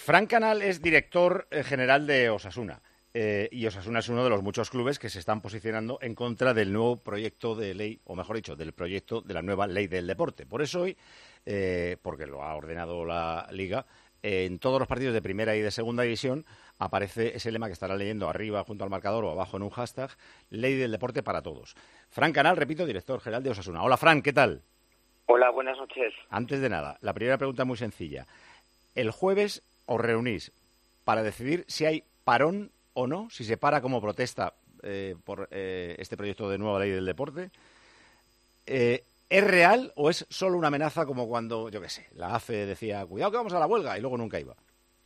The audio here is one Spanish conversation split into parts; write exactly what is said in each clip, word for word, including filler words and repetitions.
Fran Canal es director eh, general de Osasuna. Eh, y Osasuna es uno de los muchos clubes que se están posicionando en contra del nuevo proyecto de ley, o mejor dicho, del proyecto de la nueva ley del deporte. Por eso hoy, eh, porque lo ha ordenado la Liga, eh, en todos los partidos de primera y de segunda división aparece ese lema que estará leyendo arriba junto al marcador o abajo en un hashtag, Ley del Deporte para Todos. Fran Canal, repito, director general de Osasuna. Hola, Fran, ¿qué tal? Hola, buenas noches. Antes de nada, la primera pregunta es muy sencilla. El jueves os reunís para decidir si hay parón o no, si se para como protesta eh, por eh, este proyecto de nueva ley del deporte. Eh, ¿Es real o es solo una amenaza como cuando, yo qué sé, la A F E decía, cuidado que vamos a la huelga y luego nunca iba?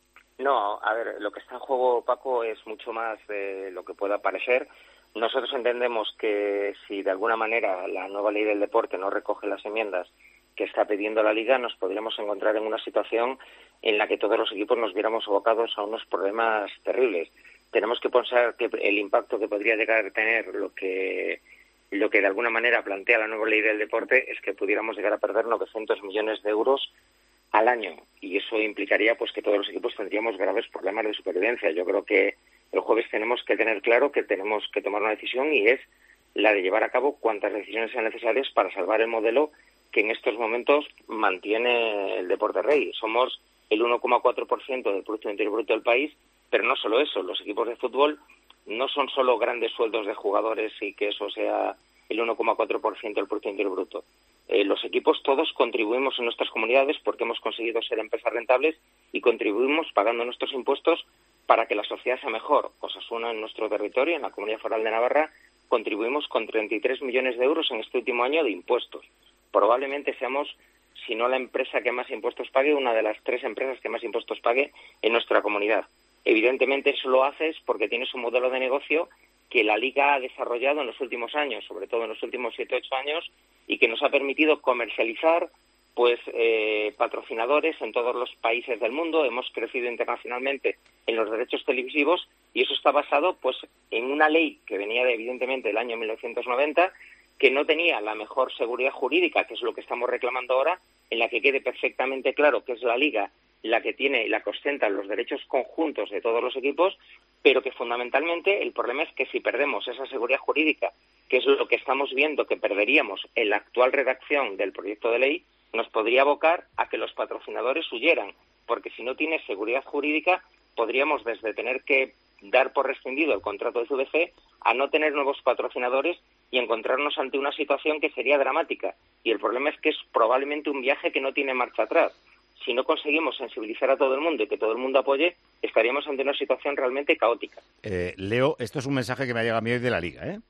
No, a ver, lo que está en juego, Paco, es mucho más de lo que pueda parecer. Nosotros entendemos que si de alguna manera la nueva ley del deporte no recoge las enmiendas que está pidiendo la Liga, nos podríamos encontrar en una situación en la que todos los equipos nos viéramos abocados a unos problemas terribles. Tenemos que pensar que el impacto que podría llegar a tener lo que lo que de alguna manera plantea la nueva ley del deporte es que pudiéramos llegar a perder novecientos millones de euros al año, y eso implicaría pues que todos los equipos tendríamos graves problemas de supervivencia. Yo creo que el jueves tenemos que tener claro que tenemos que tomar una decisión, y es la de llevar a cabo cuantas decisiones sean necesarias para salvar el modelo que en estos momentos mantiene el deporte rey. Somos el uno coma cuatro por ciento del Producto Interior Bruto del país, pero no solo eso, los equipos de fútbol no son solo grandes sueldos de jugadores y que eso sea el uno coma cuatro por ciento del Producto Interior Bruto. Eh, los equipos todos contribuimos en nuestras comunidades porque hemos conseguido ser empresas rentables y contribuimos pagando nuestros impuestos para que la sociedad sea mejor. Osasuna, en nuestro territorio, en la Comunidad Foral de Navarra, contribuimos con treinta y tres millones de euros en este último año de impuestos. Probablemente seamos, si no la empresa que más impuestos pague, una de las tres empresas que más impuestos pague en nuestra comunidad. Evidentemente eso lo haces porque tienes un modelo de negocio que la Liga ha desarrollado en los últimos años, sobre todo en los últimos siete, ocho años, y que nos ha permitido comercializar pues eh, patrocinadores en todos los países del mundo. Hemos crecido internacionalmente en los derechos televisivos, y eso está basado pues en una ley que venía de, evidentemente del año mil novecientos noventa, que no tenía la mejor seguridad jurídica, que es lo que estamos reclamando ahora, en la que quede perfectamente claro que es la Liga la que tiene y la que ostenta los derechos conjuntos de todos los equipos, pero que fundamentalmente el problema es que si perdemos esa seguridad jurídica, que es lo que estamos viendo que perderíamos en la actual redacción del proyecto de ley, nos podría abocar a que los patrocinadores huyeran, porque si no tiene seguridad jurídica podríamos desde tener que dar por rescindido el contrato de C V C a no tener nuevos patrocinadores y encontrarnos ante una situación que sería dramática. Y el problema es que es probablemente un viaje que no tiene marcha atrás. Si no conseguimos sensibilizar a todo el mundo y que todo el mundo apoye, estaríamos ante una situación realmente caótica. Eh, Leo, esto es un mensaje que me ha llegado a mí hoy de la Liga, ¿eh?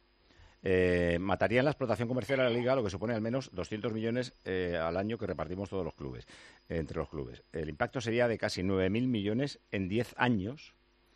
Eh, matarían la explotación comercial a la Liga, lo que supone al menos doscientos millones eh, al año que repartimos todos los clubes, eh, entre los clubes. El impacto sería de casi nueve mil millones en diez años.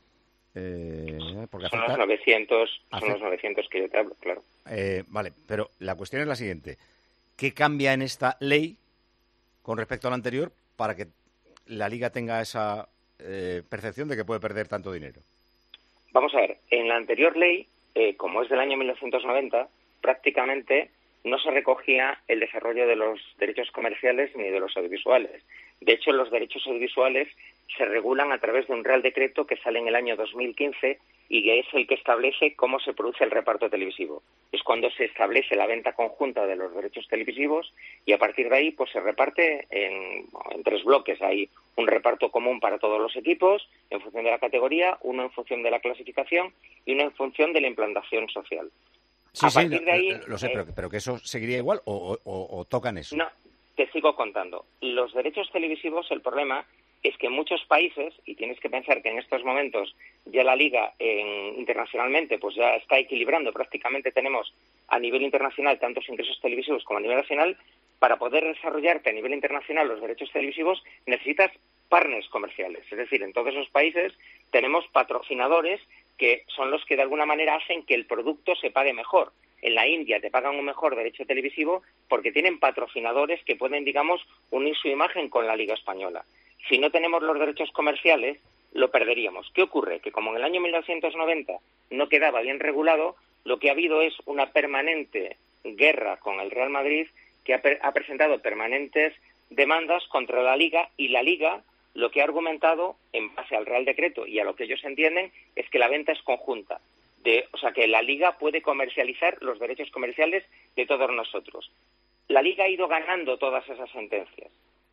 Eh, porque son, afecta, los novecientos, afecta, son los novecientos que yo te hablo, claro. Eh, vale, pero la cuestión es la siguiente. ¿Qué cambia en esta ley con respecto a la anterior para que la Liga tenga esa eh, percepción de que puede perder tanto dinero? Vamos a ver, en la anterior ley, eh, como es del año mil novecientos noventa, prácticamente no se recogía el desarrollo de los derechos comerciales ni de los audiovisuales. De hecho, los derechos audiovisuales se regulan a través de un Real Decreto que sale en el año dos mil quince y que es el que establece cómo se produce el reparto televisivo. Es cuando se establece la venta conjunta de los derechos televisivos, y a partir de ahí pues se reparte en, en tres bloques. Hay un reparto común para todos los equipos en función de la categoría, uno en función de la clasificación y uno en función de la implantación social. Sí, a sí, partir de ahí, lo, lo sé, eh, pero, pero que eso seguiría igual o, o, o tocan eso. No, te sigo contando. Los derechos televisivos, el problema es que en muchos países, y tienes que pensar que en estos momentos ya la Liga en, internacionalmente pues ya está equilibrando, prácticamente tenemos a nivel internacional tantos ingresos televisivos como a nivel nacional. Para poder desarrollarte a nivel internacional los derechos televisivos necesitas partners comerciales, es decir, en todos esos países tenemos patrocinadores que son los que de alguna manera hacen que el producto se pague mejor. En la India te pagan un mejor derecho televisivo porque tienen patrocinadores que pueden, digamos, unir su imagen con la Liga Española. Si no tenemos los derechos comerciales, lo perderíamos. ¿Qué ocurre? Que como en el año mil novecientos noventa no quedaba bien regulado, lo que ha habido es una permanente guerra con el Real Madrid, que ha, pre- ha presentado permanentes demandas contra la Liga, y la Liga lo que ha argumentado en base al Real Decreto y a lo que ellos entienden es que la venta es conjunta. De, o sea, que la Liga puede comercializar los derechos comerciales de todos nosotros. La Liga ha ido ganando todas esas sentencias.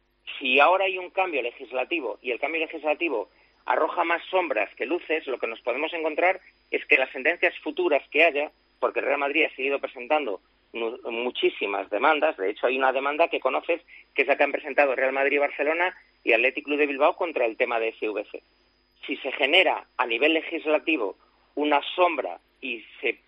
Si ahora hay un cambio legislativo y el cambio legislativo arroja más sombras que luces, lo que nos podemos encontrar es que las sentencias futuras que haya, porque el Real Madrid ha seguido presentando muchísimas demandas, de hecho hay una demanda que conoces, que es la que han presentado Real Madrid y Barcelona y Athletic Club de Bilbao contra el tema de C V C. Si se genera a nivel legislativo una sombra y se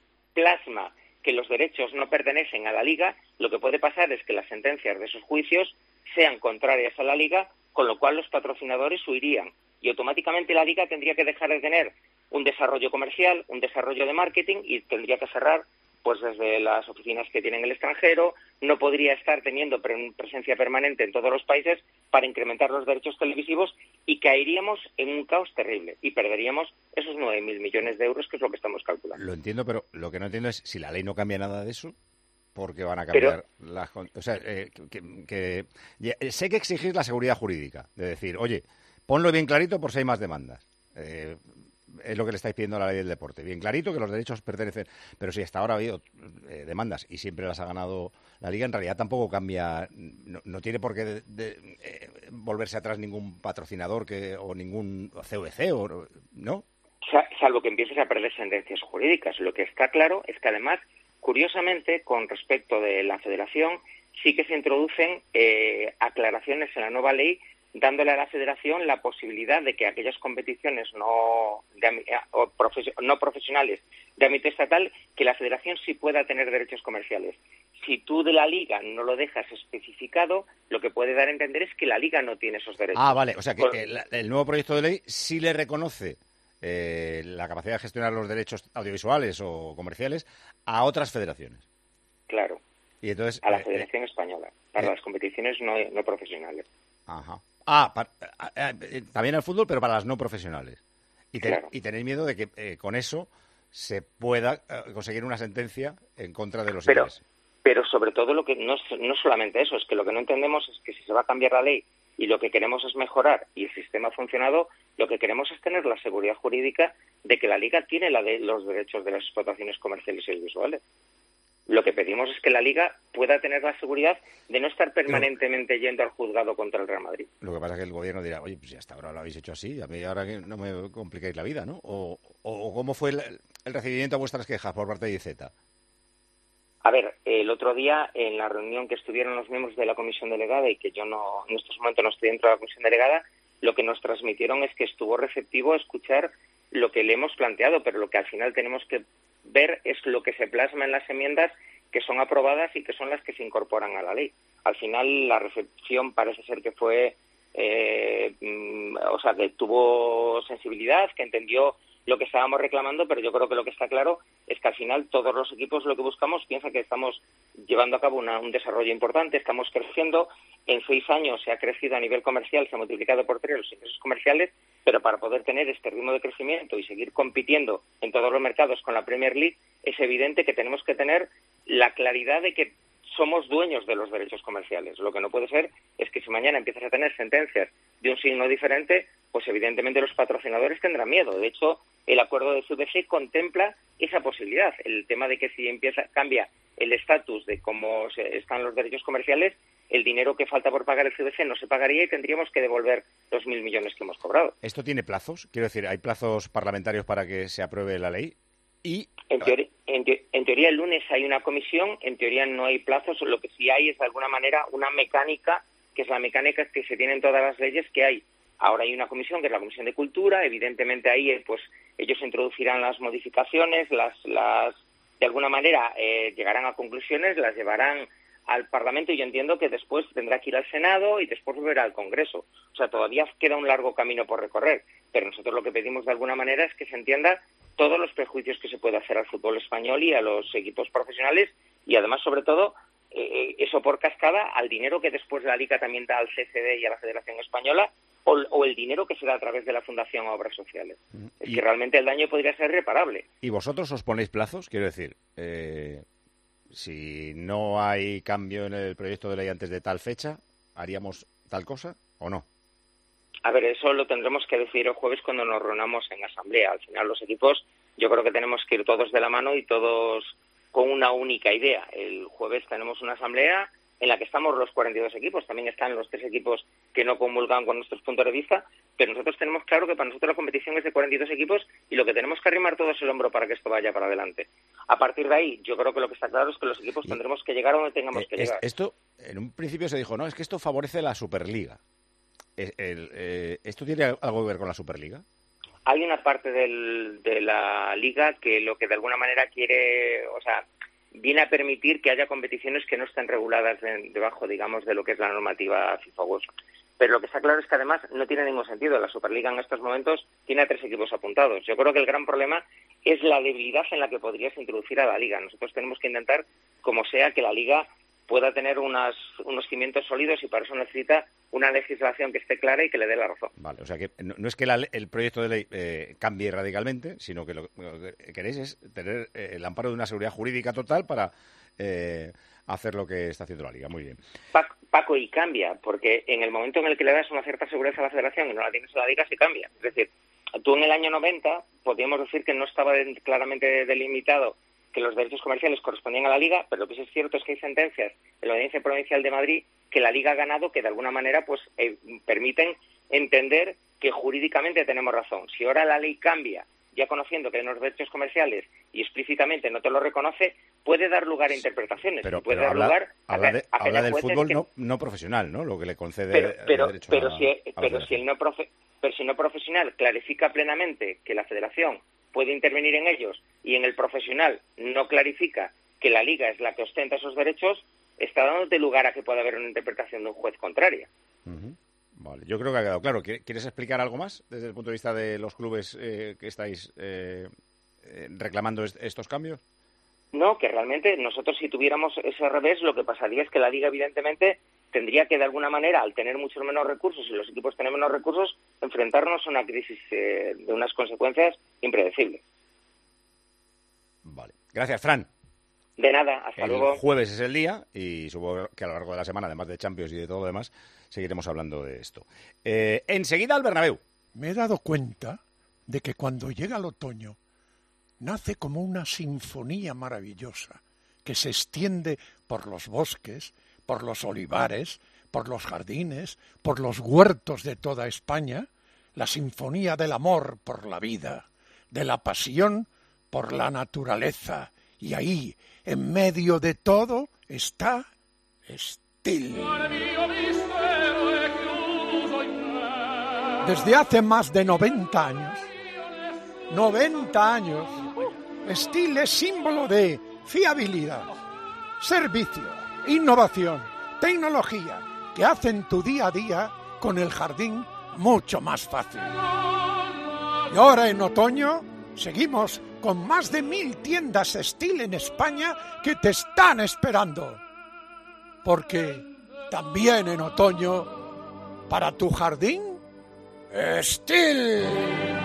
plasma que los derechos no pertenecen a la Liga, lo que puede pasar es que las sentencias de esos juicios sean contrarias a la Liga, con lo cual los patrocinadores huirían y automáticamente la Liga tendría que dejar de tener un desarrollo comercial, un desarrollo de marketing y tendría que cerrar pues desde las oficinas que tiene en el extranjero, no podría estar teniendo pre- presencia permanente en todos los países para incrementar los derechos televisivos y caeríamos en un caos terrible y perderíamos esos nueve mil millones de euros, que es lo que estamos calculando. Lo entiendo, pero lo que no entiendo es si la ley no cambia nada de eso, ¿por qué van a cambiar pero, las... O sea, eh, que, que, ya, sé que exigís la seguridad jurídica, de decir, oye, ponlo bien clarito por si hay más demandas. Eh, es lo que le estáis pidiendo a la ley del deporte. Bien clarito que los derechos pertenecen, pero si hasta ahora ha habido eh, demandas y siempre las ha ganado la Liga, en realidad tampoco cambia, no, no tiene por qué de, de, eh, volverse atrás ningún patrocinador que o ningún C V C, o, ¿no? Salvo que empieces a perder sentencias jurídicas. Lo que está claro es que además, curiosamente, con respecto de la Federación, sí que se introducen eh, aclaraciones en la nueva ley dándole a la Federación la posibilidad de que aquellas competiciones no, de, o profes, no profesionales de ámbito estatal, que la Federación sí pueda tener derechos comerciales. Si tú de la Liga no lo dejas especificado, lo que puede dar a entender es que la Liga no tiene esos derechos. Ah, vale, o sea que Por... el, el nuevo proyecto de ley sí le reconoce eh, la capacidad de gestionar los derechos audiovisuales o comerciales a otras federaciones. Claro, y entonces, a la eh, Federación eh, Española, para eh, las competiciones no, no profesionales. Ajá. Ah, para, eh, eh, también al fútbol, pero para las no profesionales. Y, te, claro. y tenéis miedo de que eh, con eso se pueda eh, conseguir una sentencia en contra de los pero, intereses. Pero sobre todo lo que no, no solamente eso, es que lo que no entendemos es que si se va a cambiar la ley y lo que queremos es mejorar y el sistema ha funcionado, lo que queremos es tener la seguridad jurídica de que la Liga tiene la de los derechos de las explotaciones comerciales y audiovisuales. Lo que pedimos es que la Liga pueda tener la seguridad de no estar permanentemente yendo al juzgado contra el Real Madrid. Lo que pasa es que el gobierno dirá, oye, pues si hasta ahora lo habéis hecho así, a mí ahora que no me compliquéis la vida, ¿no? O, o, o ¿cómo fue el, el recibimiento a vuestras quejas por parte de I Z? A ver, el otro día, en la reunión que estuvieron los miembros de la comisión delegada, y que yo no en estos momentos no estoy dentro de la comisión delegada, lo que nos transmitieron es que estuvo receptivo a escuchar lo que le hemos planteado, pero lo que al final tenemos que ver es lo que se plasma en las enmiendas que son aprobadas y que son las que se incorporan a la ley. Al final, la recepción parece ser que fue, eh, o sea, que tuvo sensibilidad, que entendió lo que estábamos reclamando, pero yo creo que lo que está claro es que al final todos los equipos lo que buscamos piensa que estamos llevando a cabo una, un desarrollo importante, estamos creciendo, en seis años se ha crecido a nivel comercial, se ha multiplicado por tres los ingresos comerciales, pero para poder tener este ritmo de crecimiento y seguir compitiendo en todos los mercados con la Premier League, es evidente que tenemos que tener la claridad de que somos dueños de los derechos comerciales. Lo que no puede ser es que si mañana empiezas a tener sentencias de un signo diferente, pues evidentemente los patrocinadores tendrán miedo. De hecho, el acuerdo de C V C contempla esa posibilidad. El tema de que si empieza cambia el estatus de cómo se, están los derechos comerciales, el dinero que falta por pagar el C V C no se pagaría y tendríamos que devolver los mil millones que hemos cobrado. ¿Esto tiene plazos? Quiero decir, ¿hay plazos parlamentarios para que se apruebe la ley? Y en, teoría, en, te, en teoría el lunes hay una comisión, en teoría no hay plazos, lo que sí hay es de alguna manera una mecánica, que es la mecánica que se tiene en todas las leyes que hay. Ahora hay una comisión, que es la Comisión de Cultura, evidentemente ahí pues ellos introducirán las modificaciones, las, las de alguna manera eh, llegarán a conclusiones, las llevarán al Parlamento y yo entiendo que después tendrá que ir al Senado y después volverá al Congreso. O sea, todavía queda un largo camino por recorrer, pero nosotros lo que pedimos de alguna manera es que se entienda todos los prejuicios que se puede hacer al fútbol español y a los equipos profesionales y además, sobre todo, eh, eso por cascada al dinero que después la Liga también da al C C D y a la Federación Española o, o el dinero que se da a través de la Fundación a Obras Sociales. Es y, que realmente el daño podría ser reparable. ¿Y vosotros os ponéis plazos? Quiero decir, eh, si no hay cambio en el proyecto de ley antes de tal fecha, ¿haríamos tal cosa o no? A ver, eso lo tendremos que decidir el jueves cuando nos reunamos en asamblea. Al final los equipos, yo creo que tenemos que ir todos de la mano y todos con una única idea. El jueves tenemos una asamblea en la que estamos los cuarenta y dos equipos, también están los tres equipos que no comulgan con nuestros puntos de vista, pero nosotros tenemos claro que para nosotros la competición es de cuarenta y dos equipos y lo que tenemos que arrimar todo es el hombro para que esto vaya para adelante. A partir de ahí, yo creo que lo que está claro es que los equipos tendremos que llegar a donde tengamos eh, que llegar. Esto, en un principio se dijo, no, es que esto favorece la Superliga. El, el, eh, ¿Esto tiene algo que ver con la Superliga? Hay una parte del, de la Liga que lo que de alguna manera quiere, o sea, viene a permitir que haya competiciones que no estén reguladas de, debajo, digamos, de lo que es la normativa FIFA UEFA. Pero lo que está claro es que además no tiene ningún sentido. La Superliga en estos momentos tiene a tres equipos apuntados. Yo creo que el gran problema es la debilidad en la que podrías introducir a la Liga. Nosotros tenemos que intentar, como sea, que la Liga pueda tener unas, unos cimientos sólidos y para eso necesita una legislación que esté clara y que le dé la razón. Vale, o sea que no, no es que la, el proyecto de ley eh, cambie radicalmente, sino que lo, lo que queréis es tener eh, el amparo de una seguridad jurídica total para eh, hacer lo que está haciendo la Liga. Muy bien. Paco, Paco, y cambia, porque en el momento en el que le das una cierta seguridad a la Federación y no la tienes a la Liga, sí cambia. Es decir, tú en el año noventa podríamos decir que no estaba de, claramente delimitado que los derechos comerciales correspondían a la Liga, pero lo que sí es cierto es que hay sentencias en la Audiencia Provincial de Madrid que la Liga ha ganado que de alguna manera pues eh, permiten entender que jurídicamente tenemos razón. Si ahora la ley cambia, ya conociendo que hay unos derechos comerciales y explícitamente no te lo reconoce, puede dar lugar a interpretaciones. Pero, puede pero dar habla, lugar a, habla, de, a habla del fútbol que... no, no profesional, ¿no? Lo que le concede pero, pero, el derecho pero a, si, a pero si el no profe, pero si no profesional clarifica plenamente que la Federación puede intervenir en ellos y en el profesional no clarifica que la Liga es la que ostenta esos derechos, está dándote lugar a que pueda haber una interpretación de un juez contraria. Uh-huh. Vale, yo creo que ha quedado claro. ¿Quieres explicar algo más desde el punto de vista de los clubes eh, que estáis eh, eh, reclamando est- estos cambios? No, que realmente nosotros si tuviéramos ese revés, lo que pasaría es que la Liga evidentemente tendría que de alguna manera, al tener muchos menos recursos y los equipos tener menos recursos, enfrentarnos a una crisis eh, de unas consecuencias impredecibles. Vale. Gracias, Fran. De nada, hasta el luego. El jueves es el día y supongo que a lo largo de la semana, además de Champions y de todo lo demás, seguiremos hablando de esto. Eh, enseguida al Bernabéu. Me he dado cuenta de que cuando llega el otoño nace como una sinfonía maravillosa que se extiende por los bosques, por los olivares, por los jardines, por los huertos de toda España, la sinfonía del amor por la vida, de la pasión por la naturaleza, y ahí, en medio de todo, está Stihl. Desde hace más de noventa años, noventa años, Stihl es símbolo de fiabilidad, servicio, innovación, tecnología, que hacen tu día a día con el jardín mucho más fácil. Y ahora en otoño seguimos con más de mil tiendas Stihl en España que te están esperando. Porque también en otoño, para tu jardín, Stihl.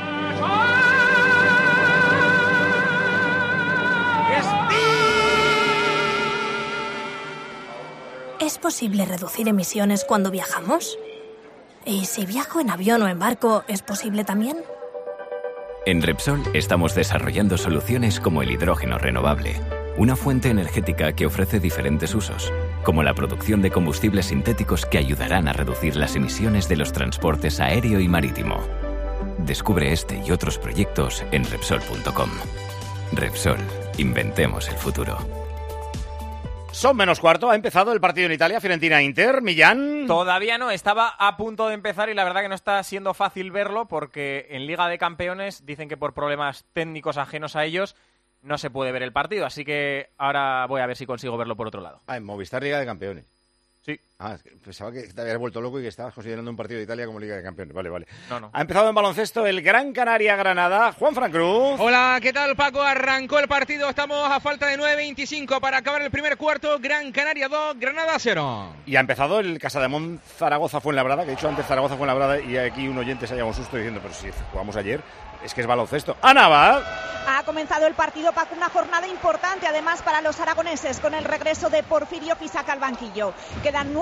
¿Es posible reducir emisiones cuando viajamos? ¿Y si viajo en avión o en barco, es posible también? En Repsol estamos desarrollando soluciones como el hidrógeno renovable, una fuente energética que ofrece diferentes usos, como la producción de combustibles sintéticos que ayudarán a reducir las emisiones de los transportes aéreo y marítimo. Descubre este y otros proyectos en Repsol punto com. Repsol, inventemos el futuro. Son menos cuarto, ha empezado el partido en Italia, Fiorentina-Inter, Millán. Todavía no, estaba a punto de empezar y la verdad que no está siendo fácil verlo porque en Liga de Campeones dicen que por problemas técnicos ajenos a ellos no se puede ver el partido, así que ahora voy a ver si consigo verlo por otro lado. Ah, en Movistar Liga de Campeones. Sí. Ah, pensaba que te habías vuelto loco y que estabas considerando un partido de Italia como Liga de Campeones. Vale, vale. No, no. Ha empezado en baloncesto el Gran Canaria-Granada. Juan Fran Cruz. Hola, ¿qué tal, Paco? Arrancó el partido. Estamos a falta de nueve veinticinco para acabar el primer cuarto. Gran Canaria dos, Granada cero. Y ha empezado el Casademont Zaragoza-Fuenlabrada, que he dicho antes Zaragoza-Fuenlabrada y aquí un oyente se ha llevado un susto diciendo, pero si jugamos ayer, es que es baloncesto. Ana va. Ha comenzado el partido, Paco, una jornada importante además para los aragoneses con el regreso de Porfirio Fisac al banquillo. Quedan nueve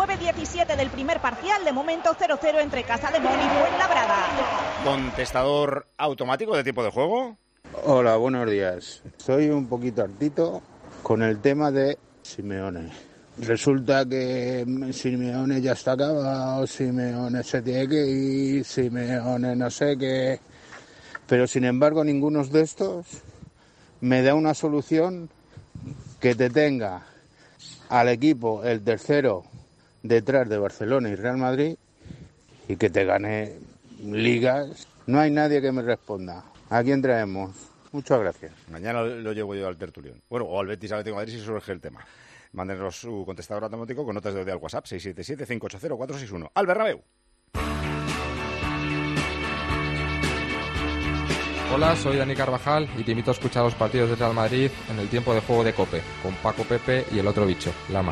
nueve diecisiete del primer parcial, de momento cero cero entre Casademón y Fuenlabrada. ¿Contestador automático de tiempo de juego? Hola, buenos días. Soy un poquito hartito con el tema de Simeone. Resulta que Simeone ya está acabado, Simeone se tiene que ir, Simeone no sé qué. Pero sin embargo ninguno de estos me da una solución que te tenga al equipo el tercero detrás de Barcelona y Real Madrid y que te gane ligas. No hay nadie que me responda. ¿A quién traemos? Muchas gracias. Mañana lo llevo yo al tertulión. Bueno, o al Betis Atlético de Madrid si surge el tema. Mándenos su contestador automático con notas de audio al WhatsApp seis siete siete, cinco ocho cero, cuatro seis uno. Al Bernabéu. Hola, soy Dani Carvajal y te invito a escuchar los partidos de Real Madrid en el tiempo de juego de COPE, con Paco Pepe y el otro bicho, Lama.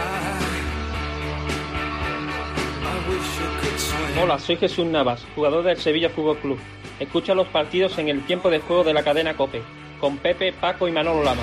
Hola, soy Jesús Navas, jugador del Sevilla Fútbol Club. Escucha los partidos en el tiempo de juego de la cadena COPE, con Pepe, Paco y Manolo Lama.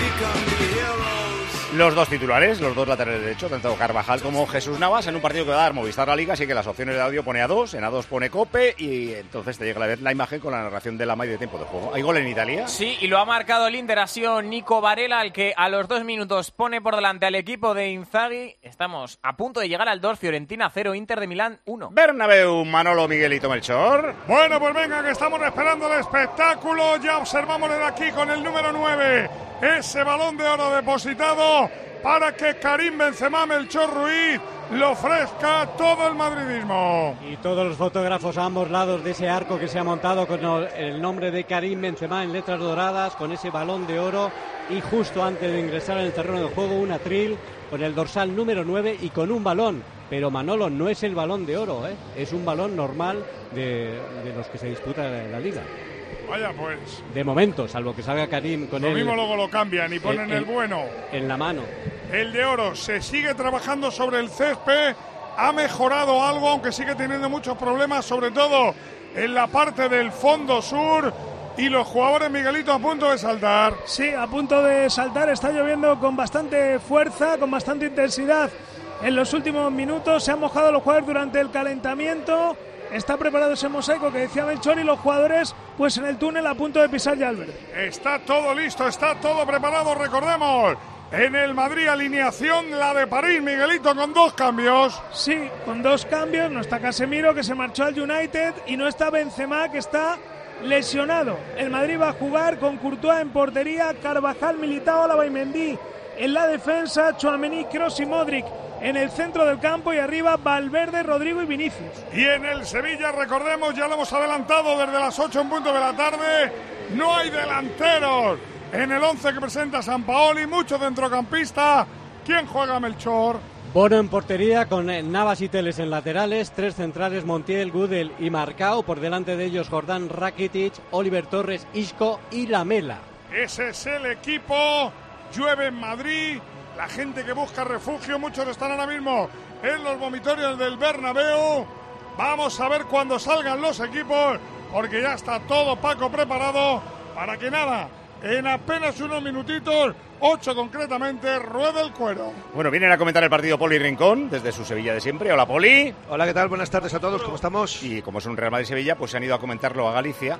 Los dos titulares, los dos laterales derechos, tanto Carvajal como Jesús Navas, en un partido que va a dar Movistar La Liga, así que las opciones de audio pone a dos, en a dos pone COPE y entonces te llega a ver la imagen con la narración de Lama y de tiempo de juego. ¿Hay gol en Italia? Sí, y lo ha marcado el Inter, ha sido Nico Varela, el que a los dos minutos pone por delante al equipo de Inzaghi. Estamos a punto de llegar al dos, Fiorentina cero, Inter de Milán uno. Bernabéu, Manolo, Miguelito, Melchor. Bueno, pues venga, que estamos esperando el espectáculo. Ya observamos desde aquí con el número nueve, ese balón de oro depositado para que Karim Benzema, Melchor Ruiz, lo ofrezca todo el madridismo. Y todos los fotógrafos a ambos lados de ese arco que se ha montado con el nombre de Karim Benzema en letras doradas, con ese balón de oro, y justo antes de ingresar en el terreno de juego un atril con el dorsal número nueve y con un balón. Pero Manolo, no es el balón de oro, ¿eh? Es un balón normal de, de los que se disputa en la Liga. Vaya pues. De momento, salvo que salga Karim con lo el... Lo mismo luego lo cambian y ponen el, el, el bueno. En la mano. El de oro. Se sigue trabajando sobre el césped. Ha mejorado algo, aunque sigue teniendo muchos problemas, sobre todo en la parte del fondo sur. Y los jugadores, Miguelito, a punto de saltar. Sí, a punto de saltar. Está lloviendo con bastante fuerza, con bastante intensidad. En los últimos minutos se han mojado los jugadores durante el calentamiento. Está preparado ese mosaico que decía Melchor y los jugadores pues en el túnel a punto de pisar ya el verde. Está todo listo, está todo preparado, recordemos. En el Madrid alineación la de París, Miguelito, con dos cambios. Sí, con dos cambios. No está Casemiro, que se marchó al United, y no está Benzema, que está lesionado. El Madrid va a jugar con Courtois en portería, Carvajal, Militao, Álava y Mendy en la defensa, Tchouaméni, Kroos y Modric en el centro del campo, y arriba Valverde, Rodrigo y Vinicius. Y en el Sevilla, recordemos, ya lo hemos adelantado desde las ocho en punto de la tarde, no hay delanteros en el once que presenta Sampaoli, mucho centrocampista. ¿Quién juega, Melchor? Bono en portería con Navas y Teles en laterales, tres centrales, Montiel, Gudel y Marcao, por delante de ellos Jordán, Rakitic, Oliver Torres, Isco y Lamela. Ese es el equipo. Llueve en Madrid, la gente que busca refugio, muchos están ahora mismo en los vomitorios del Bernabéu. Vamos a ver cuando salgan los equipos, porque ya está todo, Paco, preparado para que nada, en apenas unos minutitos, ocho concretamente, ruede el cuero. Bueno, vienen a comentar el partido Poli Rincón, desde su Sevilla de siempre. Hola, Poli. Hola, ¿qué tal? Buenas tardes a todos, ¿cómo estamos? Y como es un Real Madrid-Sevilla, pues se han ido a comentarlo a Galicia.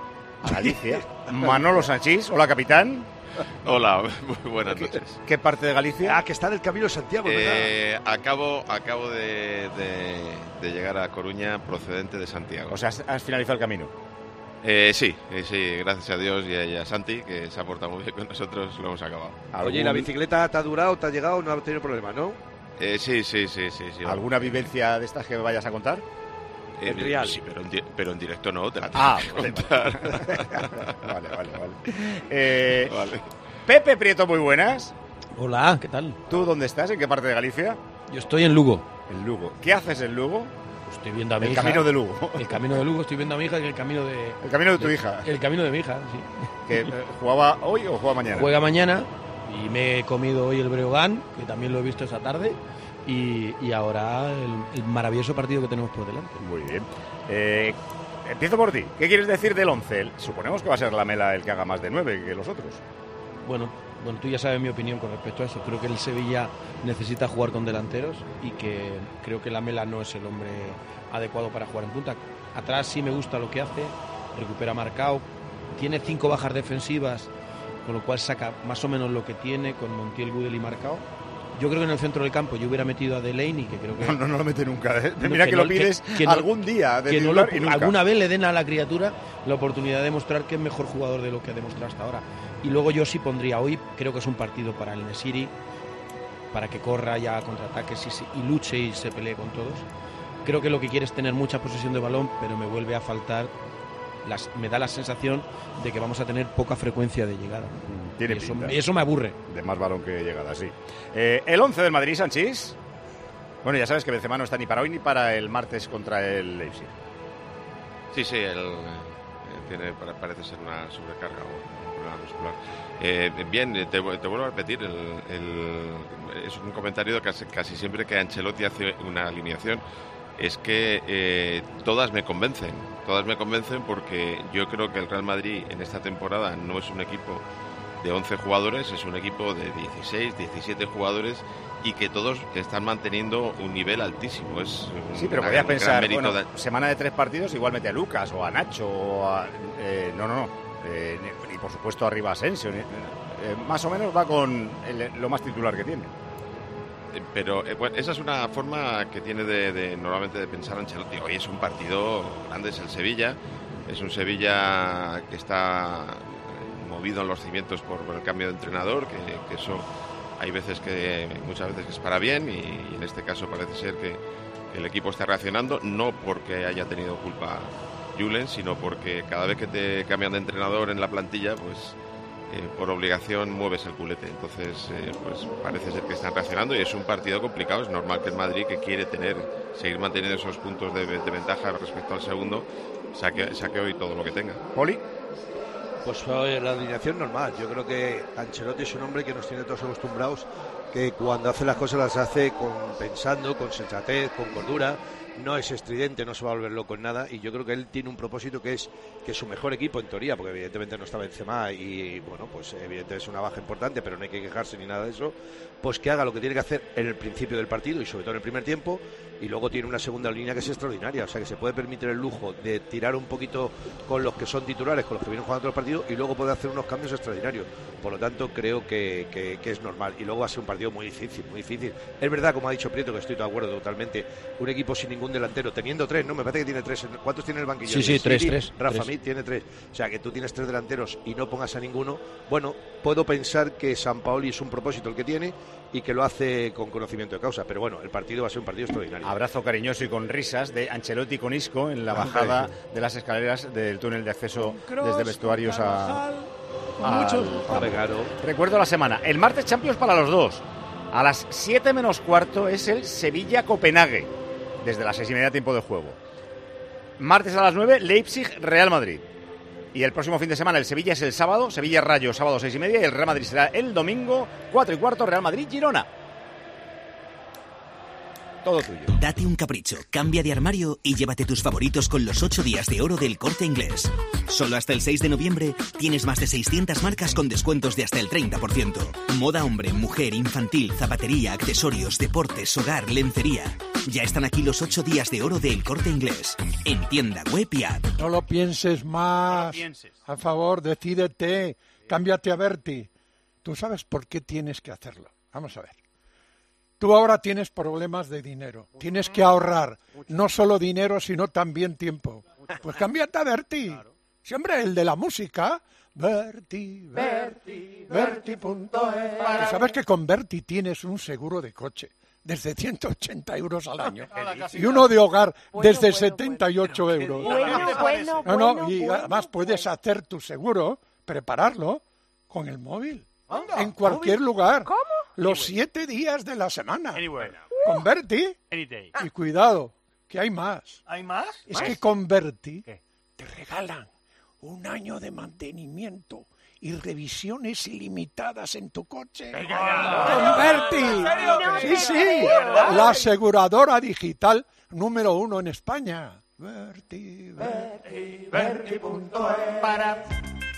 A Galicia. Manolo Sanchís, hola, capitán. Hola, muy buenas noches. ¿Qué, ¿Qué parte de Galicia? Ah, que está en el Camino de Santiago, ¿verdad? Eh, acabo acabo de, de, de llegar a Coruña procedente de Santiago. O sea, ¿has, has finalizado el camino? Eh, sí, eh, sí, gracias a Dios y a, y a Santi, que se ha portado muy bien con nosotros, lo hemos acabado. Oye, ¿y la bicicleta te ha durado, te ha llegado, no ha tenido problema, no? Eh, sí, sí, sí, sí, sí. ¿Alguna vivencia de estas que me vayas a contar? Eh, en real. Sí, pero en, di- pero en directo no, te la tengo Ah, que vale, contar. vale, vale, vale. Eh, Vale. Pepe Prieto, muy buenas. Hola, ¿qué tal? ¿Tú dónde estás? ¿En qué parte de Galicia? Yo estoy en Lugo. En Lugo. ¿Qué haces en Lugo? Estoy viendo a mi el hija. El camino de Lugo. El camino de Lugo, estoy viendo a mi hija y el camino de... El camino de tu de, hija. El camino de mi hija, sí. ¿Que eh, jugaba hoy o juega mañana? Juega mañana y me he comido hoy el Breogán, que también lo he visto esa tarde, y, y ahora el, el maravilloso partido que tenemos por delante. Muy bien. Eh, empiezo por ti. ¿Qué quieres decir del once? Suponemos que va a ser Lamela el que haga más de nueve que los otros. Bueno, Bueno, tú ya sabes mi opinión con respecto a eso. Creo que el Sevilla necesita jugar con delanteros y que creo que Lamela no es el hombre adecuado para jugar en punta. Atrás sí me gusta lo que hace, recupera Marcao, tiene cinco bajas defensivas, con lo cual saca más o menos lo que tiene con Montiel, Gudel y Marcao. Yo creo que en el centro del campo yo hubiera metido a Delaney, que creo que... No, no, no lo mete nunca, ¿eh? No, Mira que, que lo no, pides que, que no, algún día de que no lo, y nunca. Alguna vez le den a la criatura la oportunidad de demostrar que es mejor jugador de lo que ha demostrado hasta ahora. Y luego yo sí pondría hoy, creo que es un partido para el Nesiri, para que corra ya a contraataques y, se, y luche y se pelee con todos. Creo que lo que quiere es tener mucha posesión de balón, pero me vuelve a faltar, las, me da la sensación de que vamos a tener poca frecuencia de llegada. Tiene y eso, pinta. y eso me aburre. De más balón que llegada, sí. Eh, el once del Madrid, Sanchís. Bueno, ya sabes que Benzema no está ni para hoy ni para el martes contra el Leipzig. Sí, sí, él eh, tiene, parece ser una sobrecarga o un problema muscular. Eh, bien, te, te vuelvo a repetir, el, el, es un comentario de casi, casi siempre que Ancelotti hace una alineación. Es que eh, todas me convencen, todas me convencen porque yo creo que el Real Madrid en esta temporada no es un equipo de once jugadores, es un equipo de dieciséis, diecisiete jugadores y que todos están manteniendo un nivel altísimo. Es un, sí, pero una, podías pensar, bueno, de... semana de tres partidos, igual mete a Lucas o a Nacho, o a, eh, no, no, no, eh, ni, y por supuesto arriba a Asensio, eh, eh, más o menos va con el, lo más titular que tiene. Pero eh, bueno, esa es una forma que tiene de, de normalmente de pensar Ancelotti. Hoy es un partido grande, es el Sevilla, es un Sevilla que está movido en los cimientos por, por el cambio de entrenador, que, que eso hay veces que, muchas veces que es para bien, y, y en este caso parece ser que, que el equipo está reaccionando, no porque haya tenido culpa Julen, sino porque cada vez que te cambian de entrenador en la plantilla, pues Eh, por obligación mueves el culete. Entonces eh, pues parece ser que están reaccionando y es un partido complicado. Es normal que el Madrid, que quiere tener seguir manteniendo esos puntos de, de ventaja respecto al segundo, saque, saque hoy todo lo que tenga. ¿Poli? Pues eh, la alineación normal. Yo creo que Ancelotti es un hombre que nos tiene todos acostumbrados, que cuando hace las cosas las hace con, pensando, con sensatez, con cordura. No es estridente, no se va a volver loco en nada, y yo creo que él tiene un propósito que es que su mejor equipo en teoría, porque evidentemente no está Benzema y bueno, pues evidentemente es una baja importante, pero no hay que quejarse ni nada de eso, pues que haga lo que tiene que hacer en el principio del partido y sobre todo en el primer tiempo, y luego tiene una segunda línea que es extraordinaria, o sea que se puede permitir el lujo de tirar un poquito con los que son titulares, con los que vienen jugando todos los partidos, y luego puede hacer unos cambios extraordinarios. Por lo tanto creo que, que, que es normal, y luego va a ser un partido muy difícil, muy difícil. Es verdad, como ha dicho Prieto, que estoy de acuerdo totalmente, un equipo sin ningún delantero, teniendo tres, no, me parece que tiene tres. ¿Cuántos tiene el banquillo? Sí, sí, tres, tres. Rafa tres. Mit tiene tres. O sea, que tú tienes tres delanteros y no pongas a ninguno. Bueno, puedo pensar que Sampaoli es un propósito el que tiene y que lo hace con conocimiento de causa. Pero bueno, el partido va a ser un partido extraordinario. Abrazo cariñoso y con risas de Ancelotti con Isco en la bajada de las escaleras del túnel de acceso desde vestuarios a... Con muchos... Recuerdo la semana. El martes Champions para los dos. A las siete menos cuarto es el Sevilla-Copenhague, desde las seis y media tiempo de juego. Martes a las nueve, Leipzig-Real Madrid. Y el próximo fin de semana el Sevilla es el sábado, Sevilla-Rayo, sábado seis y media, y el Real Madrid será el domingo, cuatro y cuarto, Real Madrid-Girona. Todo tuyo. Date un capricho, cambia de armario y llévate tus favoritos con los ocho días de oro del Corte Inglés. Solo hasta el seis de noviembre tienes más de seiscientas marcas con descuentos de hasta el treinta por ciento. Moda hombre, mujer, infantil, zapatería, accesorios, deportes, hogar, lencería. Ya están aquí los ocho días de oro del Corte Inglés. En tienda, web y app. No lo pienses más. No lo pienses. A favor, decídete. Cámbiate a Berti. Tú sabes por qué tienes que hacerlo. Vamos a ver. Tú ahora tienes problemas de dinero. Tienes que ahorrar. No solo dinero, sino también tiempo. Pues cámbiate a Berti. Siempre el de la música. Berti, Berti, Berti punto es. ¿Sabes que con Berti tienes un seguro de coche desde ciento ochenta euros al año? Y uno de hogar desde setenta y ocho euros. Bueno, bueno, No, no, bueno, y bueno, además puedes hacer tu seguro, prepararlo con el móvil. Anda, En cualquier móvil. lugar. ¿Cómo? Los siete días de la semana. Anywhere. Con Berti. Any day. Y cuidado, que hay más. ¿Hay más? Es ¿Más? que con Berti ¿Qué? te regalan un año de mantenimiento y revisiones ilimitadas en tu coche. Venga, ¡Con Berti! Sí, sí, la aseguradora digital número uno en España. Berti, Berti, Berti punto es. Para.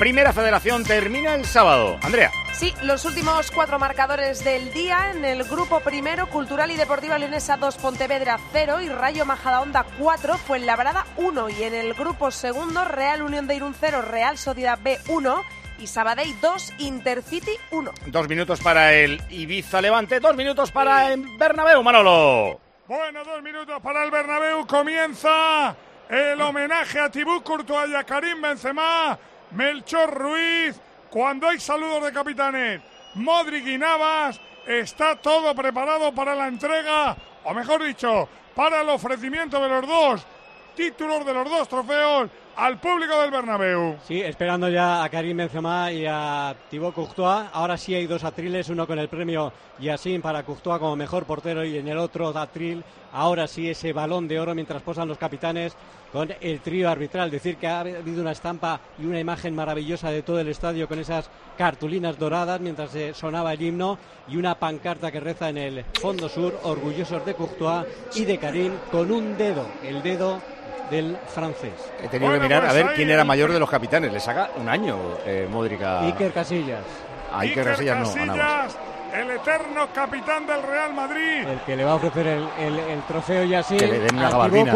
Primera Federación termina el sábado. Andrea. Sí, los últimos cuatro marcadores del día. En el grupo primero, Cultural y Deportiva Leonesa dos, Pontevedra cero y Rayo Majadahonda cuatro, Fuenlabrada uno. Y en el grupo segundo, Real Unión de Irún cero, Real Sociedad B uno y Sabadell dos, Intercity uno. Dos minutos para el Ibiza Levante, dos minutos para el Bernabéu, Manolo. Bueno, dos minutos para el Bernabéu. Comienza el homenaje a Thibaut Courtois y a Karim Benzema. Melchor Ruiz, cuando hay saludos de capitanes, Modric y Navas, está todo preparado para la entrega, o mejor dicho, para el ofrecimiento de los dos títulos, de los dos trofeos al público del Bernabéu. Sí, esperando ya a Karim Benzema y a Thibaut Courtois. Ahora sí hay dos atriles, uno con el premio Yassin para Courtois como mejor portero y en el otro atril, ahora sí ese balón de oro mientras posan los capitanes con el trío arbitral. Decir que ha habido una estampa y una imagen maravillosa de todo el estadio con esas cartulinas doradas mientras eh, sonaba el himno y una pancarta que reza en el fondo sur, orgullosos de Courtois y de Karim, con un dedo, el dedo del francés. He tenido bueno, que mirar pues a ver quién era mayor de los capitanes. Le saca un año eh, Modric a... Iker Casillas. A Iker, Iker Casillas, Casillas no, ganamos. El eterno capitán del Real Madrid. El que le va a ofrecer el, el, el trofeo Yassin. Que le den una gabardina.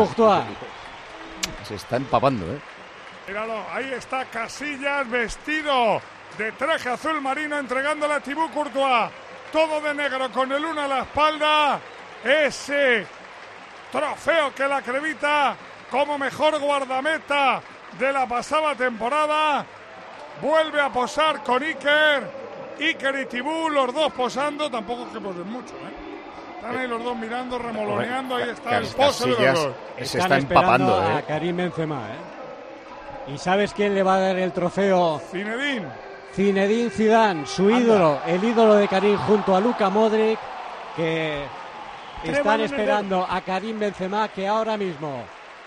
Se está empapando, ¿eh? Míralo, ahí está Casillas vestido de traje azul marino entregándole a Thibaut Courtois. Todo de negro con el uno a la espalda. Ese trofeo que le acredita como mejor guardameta de la pasada temporada. Vuelve a posar con Iker. Iker y Thibaut, los dos posando. Tampoco es que posen mucho, ¿eh? Están ahí los dos mirando, remoloneando. Ahí está el pose de los dos. Se está empapando, ¿eh? A Karim Benzema, ¿eh? ¿Y sabes quién le va a dar el trofeo? Zinedine. Zinedine Zidane, su Anda. ídolo, el ídolo de Karim junto a Luka Modric, que están esperando a Karim Benzema, que ahora mismo,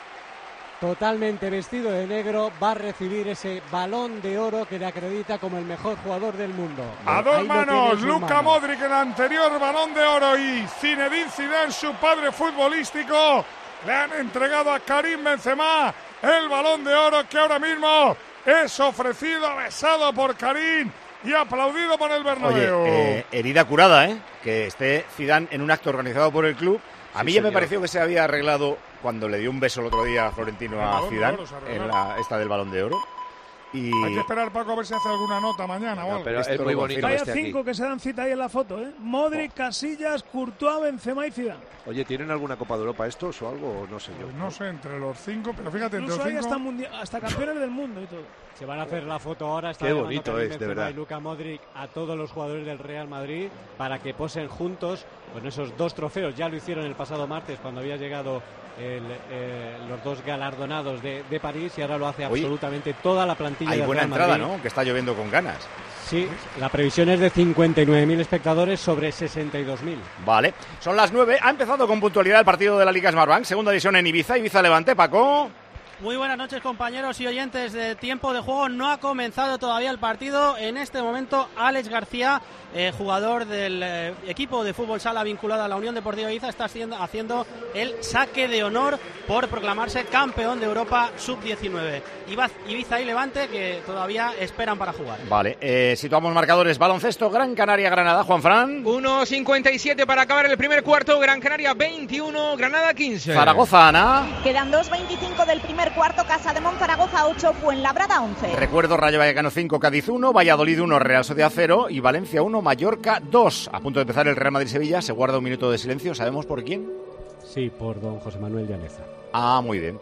totalmente vestido de negro, va a recibir ese balón de oro que le acredita como el mejor jugador del mundo. A dos manos, Luka Modric, el anterior balón de oro, y Zinedine Zidane, su padre futbolístico, le han entregado a Karim Benzema el balón de oro que ahora mismo es ofrecido, besado por Karim y aplaudido por el Bernabéu. Oye, eh, herida curada, ¿eh? Que esté Zidane en un acto organizado por el club. A sí, mí ya señor. me pareció que se había arreglado cuando le dio un beso el otro día a Florentino a Zidane en la esta del Balón de Oro. Y... Hay que esperar, Paco, a ver si hace alguna nota mañana. No, pero es muy bonito. Vaya cinco que se dan cita ahí en la foto, ¿eh? Modric, oh. Casillas, Courtois, Benzema y Zidane. Oye, ¿tienen alguna Copa de Europa estos o algo? No sé yo. Pues no sé, entre los cinco, pero fíjate, entre Incluso los cinco... Hasta, mundial, hasta campeones del mundo y todo. Se van a hacer la foto ahora. Está Qué bonito es, Benzema de verdad. Y Luka Modric a todos los jugadores del Real Madrid para que posen juntos con esos dos trofeos. Ya lo hicieron el pasado martes cuando había llegado el, eh, los dos galardonados de, de París, y ahora lo hace Oye, absolutamente toda la plantilla del Real Madrid. Hay buena entrada, ¿no? Que está lloviendo con ganas. Sí, la previsión es de cincuenta y nueve mil espectadores sobre sesenta y dos mil. Vale, son las nueve. Ha empezado con puntualidad el partido de la Liga Smartbank, segunda división en Ibiza, Ibiza Levante, Paco. Muy buenas noches, compañeros y oyentes de Tiempo de Juego. No ha comenzado todavía el partido. En este momento, Alex García, eh, jugador del eh, equipo de fútbol sala vinculado a la Unión Deportiva Ibiza, está haciendo, haciendo el saque de honor por proclamarse campeón de Europa sub diecinueve. Ibiza y Levante, que todavía esperan para jugar. Vale, eh, situamos marcadores. Baloncesto, Gran Canaria, Granada, Juanfran. uno cincuenta y siete para acabar el primer cuarto. Gran Canaria veintiuno, Granada quince. Zaragoza, Ana. Quedan dos veinticinco del primer cuarto. Casa de Monzaragoza ocho, Fuenlabrada once. Recuerdo, Rayo Vallecano cinco, Cádiz uno, Valladolid uno, Real Sociedad cero y Valencia uno, Mallorca dos. A punto de empezar el Real Madrid-Sevilla. Se guarda un minuto de silencio. ¿Sabemos por quién? Sí, por don José Manuel Llaneza. Ah, muy bien.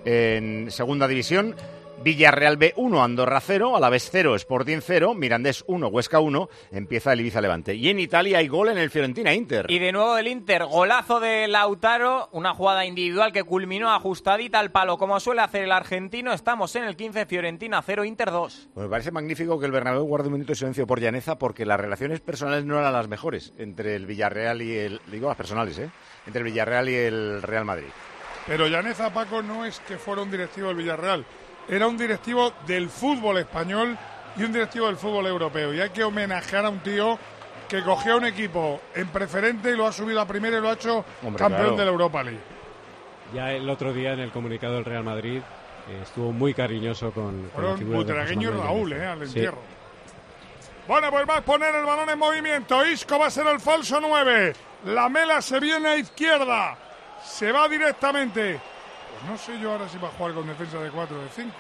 En segunda división, Villarreal B uno, Andorra cero, Alavés cero, Sporting cero, Mirandés uno, Huesca uno, empieza el Ibiza Levante. Y en Italia hay gol en el Fiorentina Inter. Y de nuevo del Inter, golazo de Lautaro, una jugada individual que culminó ajustadita al palo, como suele hacer el argentino. Estamos en el quince, Fiorentina cero, Inter dos. Pues me parece magnífico que el Bernabéu guarde un minuto de silencio por Llaneza, porque las relaciones personales no eran las mejores entre el Villarreal y el... digo las personales, ¿eh? Entre el Villarreal y el Real Madrid. Pero Llaneza, Paco, no es que fuera un directivo del Villarreal. Era un directivo del fútbol español y un directivo del fútbol europeo. Y hay que homenajear a un tío que cogió un equipo en preferente y lo ha subido a primera y lo ha hecho Hombre, campeón claro. de la Europa League. Ya el otro día en el comunicado del Real Madrid eh, estuvo muy cariñoso con, con la figura de butragueño Raúl, eh, al entierro. Sí. Bueno, pues va a poner el balón en movimiento. Isco va a ser el falso nueve. Lamela se viene a izquierda. Se va directamente. Pues no sé yo ahora si va a jugar con defensa de cuatro o de cinco.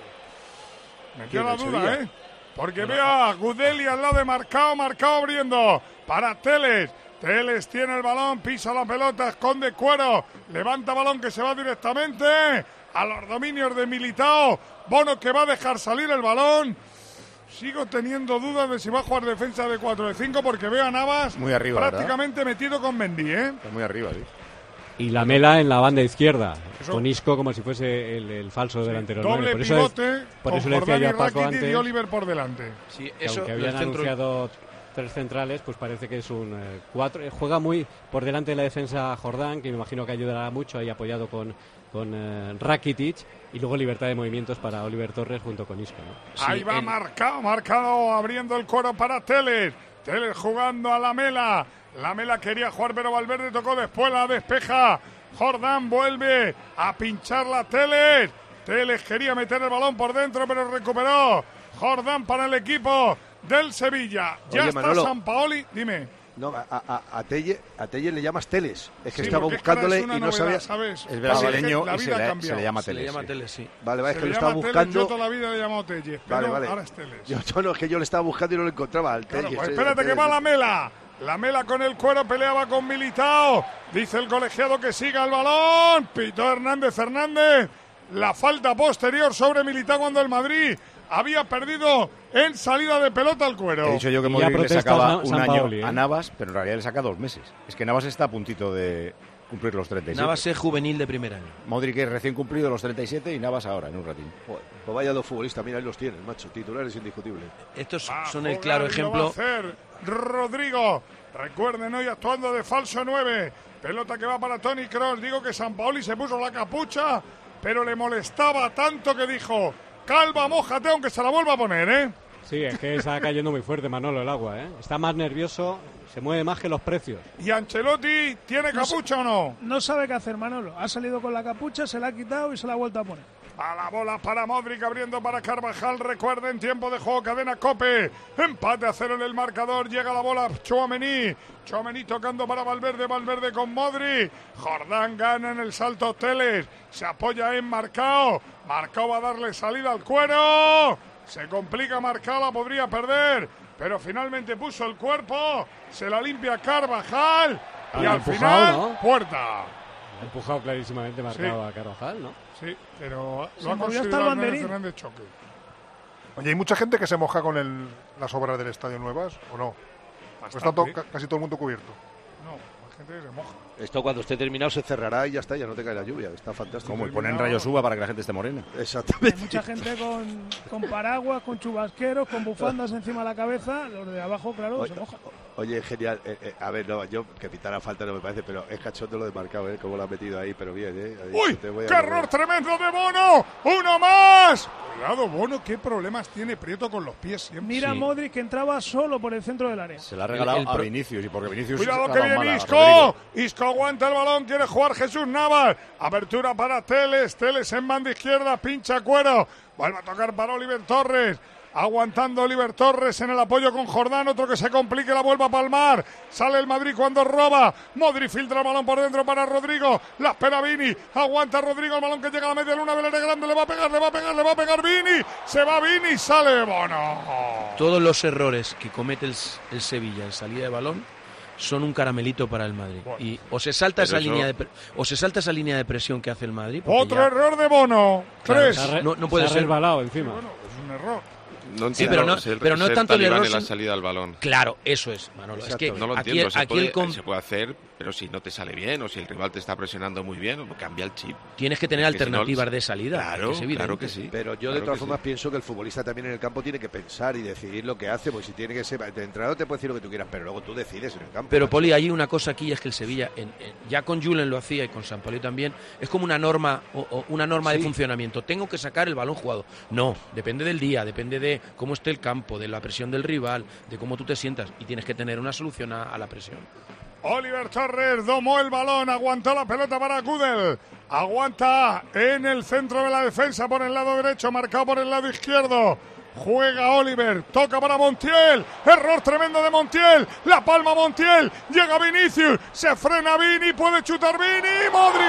Me queda la duda, ¿eh? Porque bueno, veo a Gudeli al lado de Marcao. Marcao abriendo para Teles. Teles tiene el balón, pisa la pelota, esconde Cuero. Levanta balón que se va directamente a los dominios de Militao. Bono que va a dejar salir el balón. Sigo teniendo dudas de si va a jugar defensa de cuatro de cinco porque veo a Navas muy arriba, prácticamente ¿verdad? Metido con Mendy, ¿eh? Está muy arriba, sí. Y Lamela en la banda izquierda, eso, con Isco como si fuese el, el falso sí, delantero. Doble por pivote, eso es, por con eso le decía yo a Paco Rakitic antes, y Oliver por delante. Sí, eso, aunque habían centro... anunciado tres centrales, pues parece que es un eh, cuatro. Eh, juega muy por delante de la defensa Jordán, que me imagino que ayudará mucho, ahí apoyado con, con eh, Rakitic, y luego libertad de movimientos para Oliver Torres junto con Isco, ¿no? Sí, ahí va el... marcado, marcado, abriendo el coro para Teles. Teles jugando a Lamela. Lamela quería jugar, pero Valverde tocó después, la despeja. Jordán vuelve a pinchar la Teles. Teles quería meter el balón por dentro, pero recuperó Jordán para el equipo del Sevilla. Ya Oye, está Manolo, Sampaoli. Dime. No, a, a, a, Telle, a Telle le llamas Teles. Es que sí, estaba buscándole es y no novedad, sabía. ¿Sabes? Es brasileño y se le, se le llama Teles. Se le llama Teles, sí. Vale, vale, es que lo estaba buscando. Yo toda la vida le he llamado Telle, pero vale, vale. Ahora es Teles. Yo, yo no, es que yo le estaba buscando y no lo encontraba al Telle. Claro, pues espérate que va Lamela. Lamela con el Cuero, peleaba con Militao. Dice el colegiado que siga el balón. Pitó Hernández Hernández. La falta posterior sobre Militao cuando el Madrid había perdido en salida de pelota al Cuero. He dicho yo que Modric le sacaba un año Paoli, ¿eh? a Navas, pero en realidad le saca dos meses. Es que Navas está a puntito de cumplir los treinta y siete. Navas es juvenil de primer año. Modric es recién cumplido los treinta y siete y Navas ahora, en un ratín. Joder, pues vaya dos futbolistas, mira, ahí los tienen, macho. Titulares indiscutibles. Estos son el claro ejemplo. Va a hacer Rodrigo. Recuerden, hoy actuando de falso nueve. Pelota que va para Toni Kroos. Digo que Sampaoli se puso la capucha, pero le molestaba tanto que dijo: calva, mójate, aunque se la vuelva a poner, ¿eh? Sí, es que está cayendo muy fuerte Manolo el agua, ¿eh? Está más nervioso, se mueve más que los precios. ¿Y Ancelotti tiene capucha no, o no? No sabe qué hacer Manolo. Ha salido con la capucha, se la ha quitado y se la ha vuelto a poner. A la bola para Modric, abriendo para Carvajal. Recuerden, tiempo de juego, cadena COPE. Empate a cero en el marcador. Llega la bola Tchouaméni. Tchouaméni tocando para Valverde. Valverde con Modric. Jordán gana en el salto Teles. Se apoya en Marcao. Marcao va a darle salida al Cuero. Se complica Marcao, la podría perder. Pero finalmente puso el cuerpo. Se la limpia Carvajal. Y al empujado, final, ¿no? puerta. Ha empujado clarísimamente Marcao sí. a Carvajal, ¿no? Sí, pero se lo ha considerado el Fernández choque. Oye, ¿hay mucha gente que se moja con el, las obras del Estadio Nuevas o no? Pues está to, casi todo el mundo cubierto. No, hay gente que se moja. Esto cuando esté terminado se cerrará y ya está, ya no te cae la lluvia. Está fantástico. Como y ponen rayos uva para que la gente esté morena. Exactamente. Hay mucha gente con, con paraguas, con chubasqueros, con bufandas encima de la cabeza. Los de abajo, claro, oye, se mojan. Oye, genial. Eh, eh, a ver, no, yo que pitara falta no me parece, pero es cachondo lo de Marcao, ¿eh? Cómo lo ha metido ahí, pero bien, ¿eh? Ahí, ¡uy! ¡Qué error tremendo de Bono! ¡Uno más! Cuidado, Bono, qué problemas tiene Prieto con los pies siempre. Mira sí. Modric que entraba solo por el centro del área. Se la ha regalado el, el pro... a Vinicius y porque Vinicius. Cuidado se que viene mala, Isco. Rodrigo. Isco aguanta el balón, quiere jugar Jesús Navas. Apertura para Teles. Teles en banda izquierda, pincha Cuero. Vuelve a tocar para Oliver Torres. Aguantando Oliver Torres en el apoyo con Jordán, otro que se complique, la vuelve a palmar. Sale el Madrid cuando roba. Modric filtra el balón por dentro para Rodrigo. La espera Vini. Aguanta Rodrigo, el balón que llega a la media luna. Velere grande, le va a pegar, le va a pegar, le va a pegar Vini. Se va Vini, sale Bono. Todos los errores que comete el, el Sevilla en salida de balón son un caramelito para el Madrid. Bueno, y o se salta esa eso... línea de o se salta esa línea de presión que hace el Madrid. Otro ya... error de Bono. Tres. Claro, re... no, no puede se ha ser resbalado encima. Bueno, es un error. No entiendo, sí, pero no, ser, pero no es tanto el error en la salida al balón. Claro, eso es, Manolo. Es que no lo aquí, entiendo. Se, aquí puede, el com... se puede hacer, pero si no te sale bien o si el rival te está presionando muy bien, cambia el chip. Tienes que tener es alternativas que si no... de salida. Claro, que claro que sí. Pero yo claro de todas formas sí. pienso que el futbolista también en el campo tiene que pensar y decidir lo que hace, porque si tiene que ser, el entrenador te puede decir lo que tú quieras, pero luego tú decides en el campo. Pero Poli, hay una cosa aquí, es que el Sevilla, en, en, ya con Julen lo hacía y con Sampaoli también, es como una norma o, o una norma sí. de funcionamiento. Tengo que sacar el balón jugado. No, depende del día, depende de cómo esté el campo, de la presión del rival, de cómo tú te sientas, y tienes que tener una solución a, a la presión. Oliver Torres domó el balón, aguantó la pelota para Gudel. Aguanta en el centro de la defensa por el lado derecho, marcado por el lado izquierdo. Juega Oliver, toca para Montiel, error tremendo de Montiel, la palma Montiel, llega Vinicius, se frena Vini, puede chutar Vini, Modric.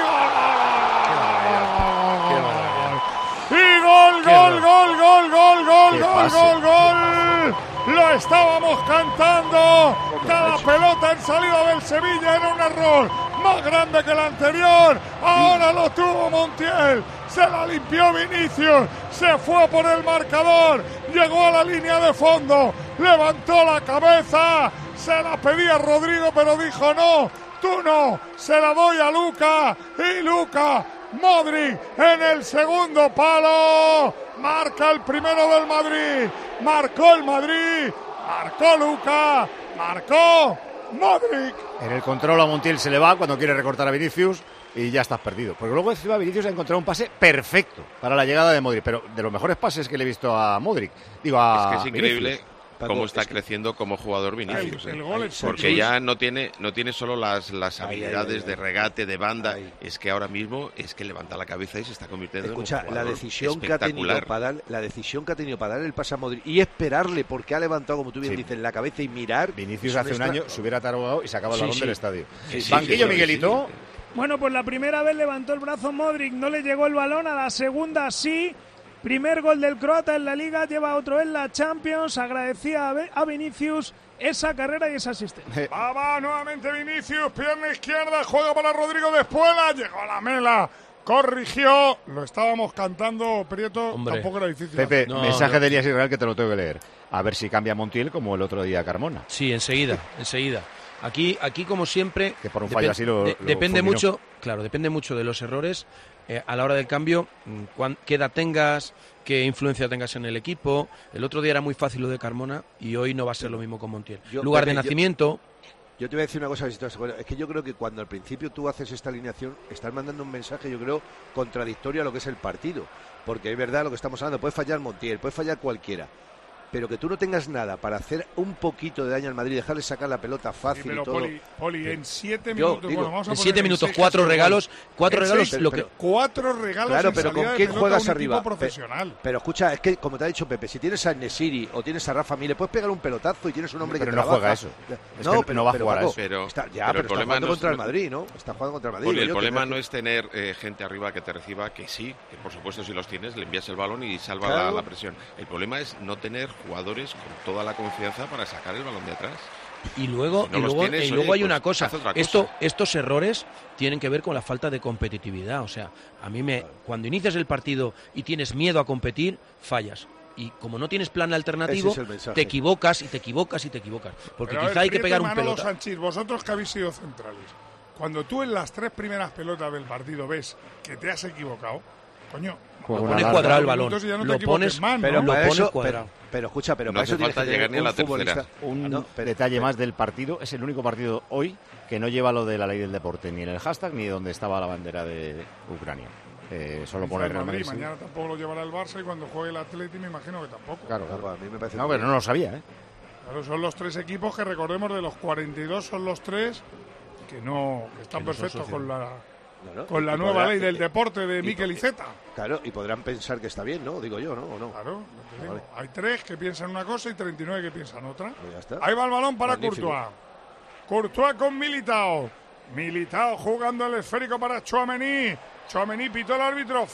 Y gol, gol, gol, gol, gol, gol, gol, gol, gol. Lo estábamos cantando. Cada pelota en salida del Sevilla era un error más grande que el anterior. Ahora lo tuvo Montiel. Se la limpió Vinicius. Se fue por el marcador. Llegó a la línea de fondo. Levantó la cabeza. Se la pedía Rodrigo, pero dijo no. Tú no. Se la doy a Luka. Y Luka Modric en el segundo palo. Marca el primero del Madrid. Marcó el Madrid. Marcó Luka. Marcó Modric. En el control a Montiel se le va cuando quiere recortar a Vinicius y ya estás perdido. Porque luego encima Vinicius ha encontrado un pase perfecto para la llegada de Modric. Pero de los mejores pases que le he visto a Modric. Digo, a Es que es increíble Vinicius. cómo está Es que... creciendo como jugador Vinicius. El, el ¿eh? gol es Porque Luis. ya no tiene no tiene solo las, las habilidades ay, ay, de ay. regate, de banda. Ay. Es que ahora mismo es que levanta la cabeza y se está convirtiendo Escucha, en un la jugador decisión que ha tenido espectacular. para dar, la decisión que ha tenido para dar el pase a Modric y esperarle porque ha levantado, como tú bien Sí. dices, la cabeza y mirar. Vinicius hace un extra... año se hubiera tarugado y sacaba el Sí, balón sí. del estadio. Sí, sí, Banquillo, sí, Miguelito. sí. Bueno, pues la primera vez levantó el brazo Modric, no le llegó el balón, a la segunda sí. Primer gol del croata en la Liga, lleva otro en la Champions, agradecía a, a Vinicius esa carrera y esa asistencia. Va, va, nuevamente Vinicius, pierna izquierda, juega para Rodrigo de Espuela, llegó a la mela, corrigió, lo estábamos cantando, Prieto, Hombre. tampoco era difícil. Pepe, No, mensaje no. de Elías Israel que te lo tengo que leer. A ver si cambia Montiel como el otro día Carmona. Sí, enseguida, enseguida. Aquí, aquí como siempre, Que por un fallo así lo- de- lo depende fulminó. mucho, claro, depende mucho de los errores eh, a la hora del cambio, mm, cuán- qué edad tengas, qué influencia tengas en el equipo. El otro día era muy fácil lo de Carmona y hoy no va a ser lo mismo con Montiel. Yo, Lugar Pepe, de yo- nacimiento. Yo te voy a decir una cosa, si estás de acuerdo. Es que yo creo que cuando al principio tú haces esta alineación, estás mandando un mensaje, yo creo, contradictorio a lo que es el partido. Porque es verdad lo que estamos hablando, puede fallar Montiel, puede fallar cualquiera. Pero que tú no tengas nada para hacer un poquito de daño al Madrid, dejarle sacar la pelota fácil Sí, pero y todo. Poli, Poli, en siete Yo minutos, digo, bueno, vamos a En poner siete en minutos, seis cuatro casi regalos, igual. cuatro En regalos, seis, lo pero que... cuatro regalos Claro, en pero salida ¿con de quién pelota juegas a un arriba? equipo profesional. Pe- Pero escucha, es que como te ha dicho Pepe, si tienes a Nesiri o tienes a Rafa Mir, le puedes pegar un pelotazo y tienes un hombre Pero que no trabaja. juega eso. Es No, que pero no va a pero, jugar a Paco, eso. Pero- está, ya, pero pero, el está problema jugando no es- contra el Madrid, ¿no? Está jugando contra el Madrid. Poli, el digo yo, que problema te- no es tener eh, gente arriba que te reciba, que sí, que por supuesto si los tienes le envías el balón y salva Claro. la, la presión. El problema es no tener jugadores con toda la confianza para sacar el balón de atrás. Y luego, Si no y los luego, tienes, y oye, luego hay pues, una cosa. haz otra cosa. Esto, estos errores tienen que ver con la falta de competitividad. O sea, a mí me, cuando inicias el partido y tienes miedo a competir, fallas. Y como no tienes plan alternativo, Ese es el mensaje. te equivocas y te equivocas y te equivocas. Porque Pero a quizá ver, hay que Prieto pegar y un Manolo pelota. Sanchís, vosotros que habéis sido centrales, cuando tú en las tres primeras pelotas del partido ves que te has equivocado, coño, Lo no, pones no, cuadrado el no, balón. minutos y ya no te Lo equivoques pones, más, ¿no? Pero lo para pones eso, cuadrado. pero, pero escucha, pero No para hace eso tienes falta que llegar tener ni a la un tercera. futbolista. Un No, pero- detalle pero- más del partido, es el único partido hoy que no lleva lo de la ley del deporte, ni en el hashtag ni donde estaba la bandera de Ucrania. Eh, solo Quizá pone el Real Madrid, Madrid. sí. mañana tampoco lo llevará el Barça y cuando juegue el Atleti me imagino que tampoco. Claro, Claro, claro. a mí me parece No, que- pero no lo sabía, ¿eh? Claro, son los tres equipos que recordemos de los cuarenta y dos son los tres que no que están Que no son perfectos con la No, no, con y la nueva podrá- ley del y- deporte de y- Mikel Iceta. Claro, y podrán pensar que está bien, ¿no? Digo yo, ¿no? ¿O no? Claro, lo que digo. Vale. Hay tres que piensan una cosa y treinta y nueve que piensan otra. Pues ya está. Ahí va el balón para Magnífico. Courtois. Courtois con Militao. Militao jugando el esférico para Tchouaméni. Tchouaméni pitó el árbitro.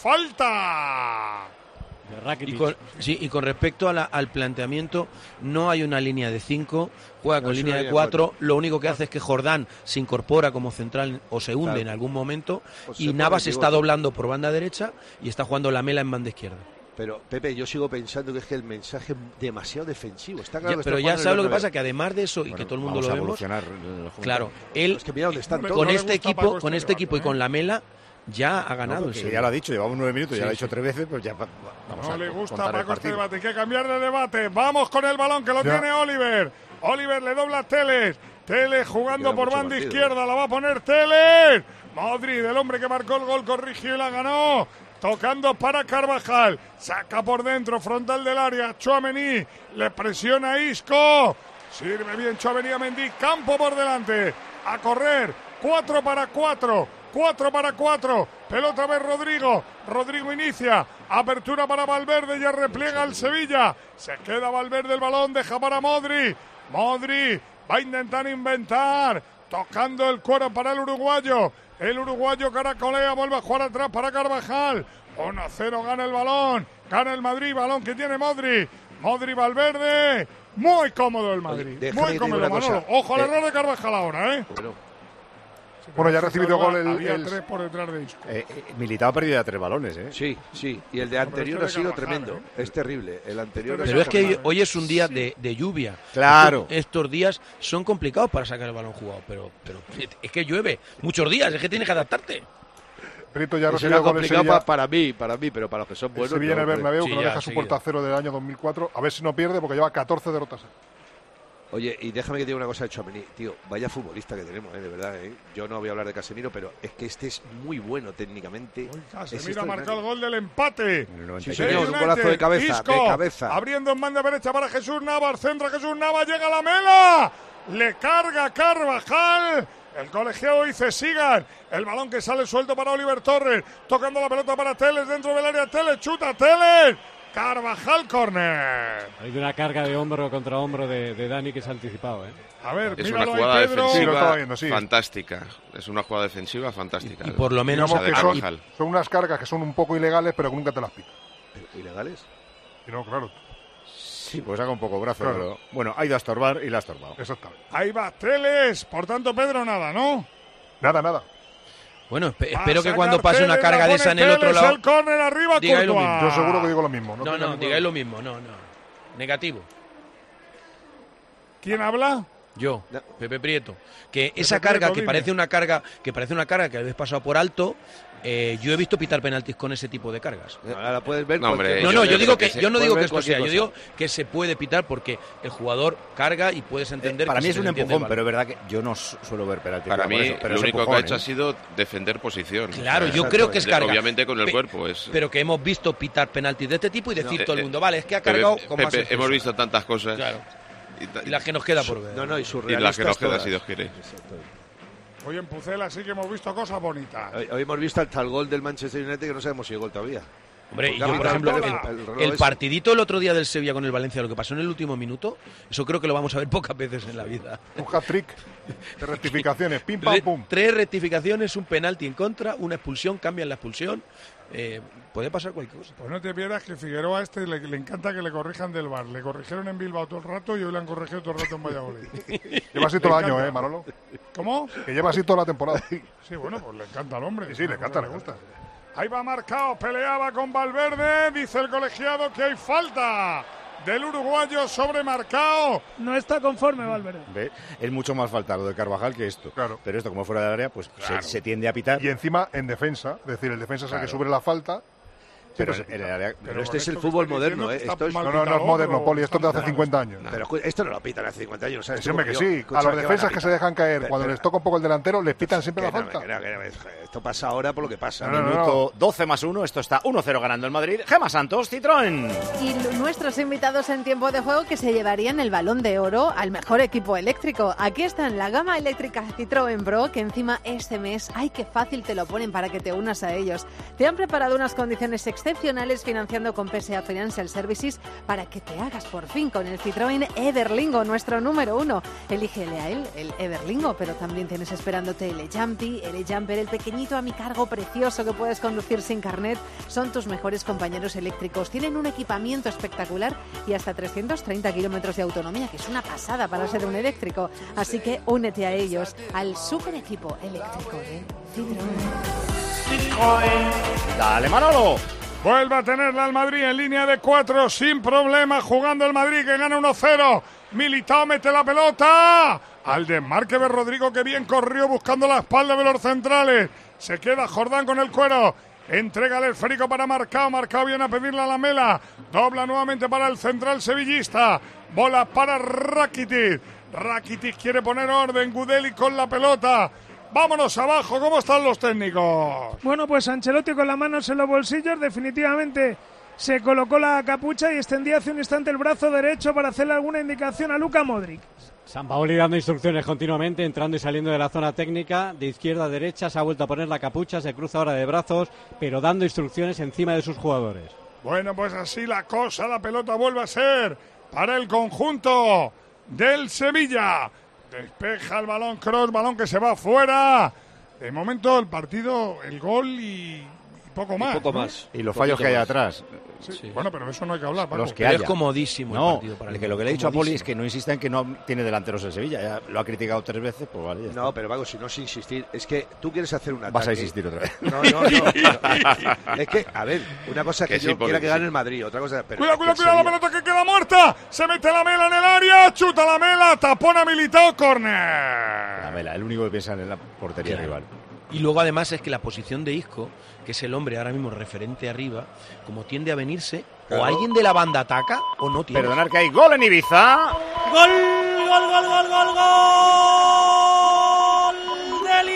¡Falta! Y con, sí, y con respecto a la- al planteamiento, no hay una línea de cinco, juega No, con es línea una de línea de cuatro, cuatro. lo único que hace es que Jordán se incorpora como central o se hunde Claro. en algún momento O se y pone Navas pivote. está doblando por banda derecha y está jugando Lamela en banda izquierda. Pero, Pepe, yo sigo pensando que es que el mensaje es demasiado defensivo. Está claro Ya, que pero está ya jugando sabes en lo que el nueve. pasa, que además de eso, y Bueno, que todo el mundo vamos lo a vemos, evolucionar el juego. claro, él Es que mira dónde están No le- todos. con no le este gusta a equipo, Paco con este este equipo y debate, ¿eh? con Lamela ya ha No, ganado. porque el ya Sevilla. lo ha dicho, llevamos nueve minutos, Sí, ya lo ha sí. dicho tres veces, pues ya va- vamos No a le gusta a contar el Paco este partido. debate. Hay que cambiar de debate. Vamos con el balón que lo Ya. tiene Oliver. Oliver le dobla a Teles. Teles jugando Queda por mucho banda partido, izquierda. La va a poner Teles. Modric, el hombre que marcó el gol, corrigió y la ganó. Tocando para Carvajal. Saca por dentro, frontal del área. Tchouaméni. Le presiona a Isco. Sirve bien Tchouaméni a Mendy. Campo por delante. a correr, cuatro para cuatro, cuatro para cuatro, pelota de Rodrigo, Rodrigo inicia, apertura para Valverde, ya repliega el Sevilla, se queda Valverde el balón, deja para Modri, Modri va a intentar inventar, tocando el cuero para el uruguayo, el uruguayo caracolea, vuelve a jugar atrás para Carvajal, uno a cero gana el balón, gana el Madrid, balón que tiene Modri, Modri Valverde, muy cómodo el Madrid, Oye, muy cómodo Manolo, ojo al eh, error de Carvajal ahora, ¿eh? Bueno, bueno, ya ha recibido gol el... Había el... tres por detrás de Isco. Eh, eh, Militao ha perdido ya tres balones, ¿eh? Sí, sí, y el de anterior ha sido tremendo, ¿eh? Es terrible, el anterior Pero ha es sido que hoy es un día de, de lluvia. Claro. Estos, estos días son complicados para sacar el balón jugado, pero, pero es que llueve muchos días, es que tienes que adaptarte. Prieto ya ha Eso recibido era gol el complicado Sevilla. pa- para mí, para mí, pero para los que son El buenos. Sevilla en el no, Bernabéu, sí, que no ya, deja su seguido. puerta a cero del año dos mil cuatro. A ver si no pierde, porque lleva catorce derrotas. Oye, y déjame que te diga una cosa de Tchouaméni, tío, vaya futbolista que tenemos, eh, de verdad, eh. Yo no voy a hablar de Casemiro, pero es que este es muy bueno técnicamente. Es Casemiro ha marcado el extraordinario. gol del empate. Sí, señor, un golazo de cabeza, Isco, de cabeza. abriendo en banda derecha para Jesús Navas, centra Jesús Navas, llega la Mela, le carga Carvajal. El colegiado dice sigan, el balón que sale suelto para Oliver Torres, tocando la pelota para Teles dentro del área, Teles chuta, Teles, Carvajal, córner. Hay una carga de hombro contra hombro de, de Dani que se ha anticipado, ¿eh? A ver, Es una míralo jugada ahí, Pedro. defensiva Sí, lo estaba viendo, sí. fantástica. Es una jugada defensiva fantástica. Y por lo menos Digamos de que son, Carvajal. son unas cargas que son un poco ilegales, pero que nunca te las pitan. ¿Ilegales? Y no, claro. Sí, pues haga un poco brazo, Claro. pero bueno, ha ido a estorbar y la ha estorbado. Exactamente. Ahí va Teles, por tanto Pedro nada, ¿no? Nada, nada. Bueno, espe- Va a espero que sacar cuando pase una Teles, carga la de esa en el pone otro Teles, lado, el córner arriba, digáis lo Courtois. mismo. Yo seguro que digo lo mismo. No, No, tengo no, ningún- digáis lo mismo, no, no. Negativo. ¿Quién habla? Yo, Pepe Prieto. Que Pepe esa carga Prieto, que dime. parece una carga, que parece una carga que habéis pasado por alto, eh, yo he visto pitar penaltis con ese tipo de cargas. Ahora la puedes ver. No, hombre, No, yo no, yo creo digo que que se yo no puede digo que ver esto sea, yo cualquier digo que se puede pitar porque el jugador carga y puedes entender. Eh, para que mí se es un le entiende empujón, el pero es balón. verdad que yo no su- suelo ver penalti. Para por mí, eso, pero lo es único que empujón, ha hecho ¿eh? ha sido defender posición. Claro, O sea, yo creo que es de- carga. Obviamente con el Pe- cuerpo. Es, Pero que hemos visto pitar penaltis de este tipo y decir No, todo el eh, mundo, vale, es que ha Pepe, cargado con más Pepe, exceso. hemos visto tantas cosas. Claro. Y, ta- Y las que nos queda por ver. No, no, y y las que surrealistas nos queda, todas. si Dios quiere. Hoy en Pucela sí que hemos visto cosas bonitas. Hoy, hoy hemos visto hasta el gol del Manchester United que no sabemos si llegó el todavía. Hombre, y Porque yo, ha por pitado ejemplo, el- el, el reloj el ese. partidito el otro día del Sevilla con el Valencia, lo que pasó en el último minuto, eso creo que lo vamos a ver pocas veces en la vida. Un hat-trick de rectificaciones. Pim, pam, Re- pum. Tres rectificaciones, un penalti en contra, una expulsión, cambian la expulsión. Eh, puede pasar cualquier cosa. Pues no te pierdas que Figueroa a este le, le encanta que le corrijan del bar. Le corrigieron en Bilbao todo el rato y hoy le han corregido todo el rato en Valladolid. Lleva así todo el Le año, encanta. ¿eh, Manolo? ¿Cómo? Que lleva así toda la temporada. Sí, bueno, pues le encanta al hombre. Sí, sí, le encanta, le gusta. Ahí va marcado, peleaba con Valverde, dice el colegiado que hay falta del uruguayo sobre Marcao. No está conforme, Valverde. ¿Ve? Es mucho más falta lo de Carvajal que esto. Claro. Pero esto, como fuera del área, pues Claro. se, se tiende a pitar. Y encima en defensa, es decir, el defensa es el que Claro. sube la falta. Pero siempre se en el pita. área- Pero este es el fútbol moderno, ¿eh? Esto es... No, no, no es moderno, Poli, esto es de hace cincuenta años. Pero escu- esto no lo pitan hace cincuenta años. ¿sabes? Sí, hombre, que Yo- sí. A escucha, los ¿qué defensas van a que se pitar? dejan caer, Pero- cuando pero- les toca un poco el delantero, les pitan siempre la que no, falta. que no, que no, esto pasa ahora por lo que pasa. No, no, no, Minuto doce más uno, esto está uno cero ganando el Madrid. Gema Santos, Citroën. Y l- nuestros invitados en tiempo de juego que se llevarían el Balón de Oro al mejor equipo eléctrico. Aquí están la gama eléctrica Citroën Pro, que encima este mes, ¡ay, qué fácil te lo ponen para que te unas a ellos! Te han preparado unas condiciones excepcionales financiando con P S A Financial Services para que te hagas por fin con el Citroën Everlingo, nuestro número uno. Elígele a él, el Everlingo, pero también tienes esperándote el E-Jumpy, el E-Jumper, el pequeñito a mi cargo precioso que puedes conducir sin carnet. Son tus mejores compañeros eléctricos. Tienen un equipamiento espectacular y hasta trescientos treinta kilómetros de autonomía, que es una pasada para ser un eléctrico. Así que únete a ellos, al super equipo eléctrico de Citroën. Dale, Manolo. Vuelve a tenerla el Madrid en línea de cuatro, sin problema, jugando el Madrid que gana uno cero. Militao mete la pelota al desmarque de Rodrigo, que bien corrió buscando la espalda de los centrales. Se queda Jordán con el cuero. Entrega el esférico para Marcao. Marcao viene a pedirle a la Mela. Dobla nuevamente para el central sevillista. Bola para Rakitic. Rakitic quiere poner orden. Gudeli con la pelota. Vámonos abajo. ¿Cómo están los técnicos? Bueno, pues Ancelotti con las manos en los bolsillos, definitivamente se colocó la capucha y extendía hace un instante el brazo derecho para hacerle alguna indicación a Luka Modric. Sampaoli dando instrucciones continuamente, entrando y saliendo de la zona técnica, de izquierda a derecha, se ha vuelto a poner la capucha, se cruza ahora de brazos, pero dando instrucciones encima de sus jugadores. Bueno, pues así la cosa, la pelota vuelve a ser para el conjunto del Sevilla. Despeja el balón Kroos, balón que se va fuera. De momento el partido, el gol y, y poco más. Y poco ¿no? más. Y los fallos que hay más. atrás. Sí, sí. Bueno, pero eso no hay que hablar, Paco. Los que haya. Es comodísimo no, el partido para el que lo que le he dicho a Poli es que no insista en que no tiene delanteros el Sevilla. Ya lo ha criticado tres veces, pues vale. Ya no, está. pero Paco, si no es insistir, es que tú quieres hacer un ataque. Vas a insistir otra vez. No, no, no. no. Es que, a ver, una cosa es que, Que yo sí, quiera Poli, que gane sí. el Madrid, otra cosa. Pero Cuidado, es que cuidado, el cuidado, la Sevilla- pelota que queda muerta. Se mete la Mela en el área, chuta la Mela, tapona Militao, córner. La Mela, el único que piensa en la portería Claro. rival. Y luego además es que la posición de Isco, que es el hombre ahora mismo referente arriba, como tiende a venirse, Claro. o alguien de la banda ataca o no tiene. Perdonar que hay gol en Ibiza. ¡Gol, gol, gol, gol, gol, gol del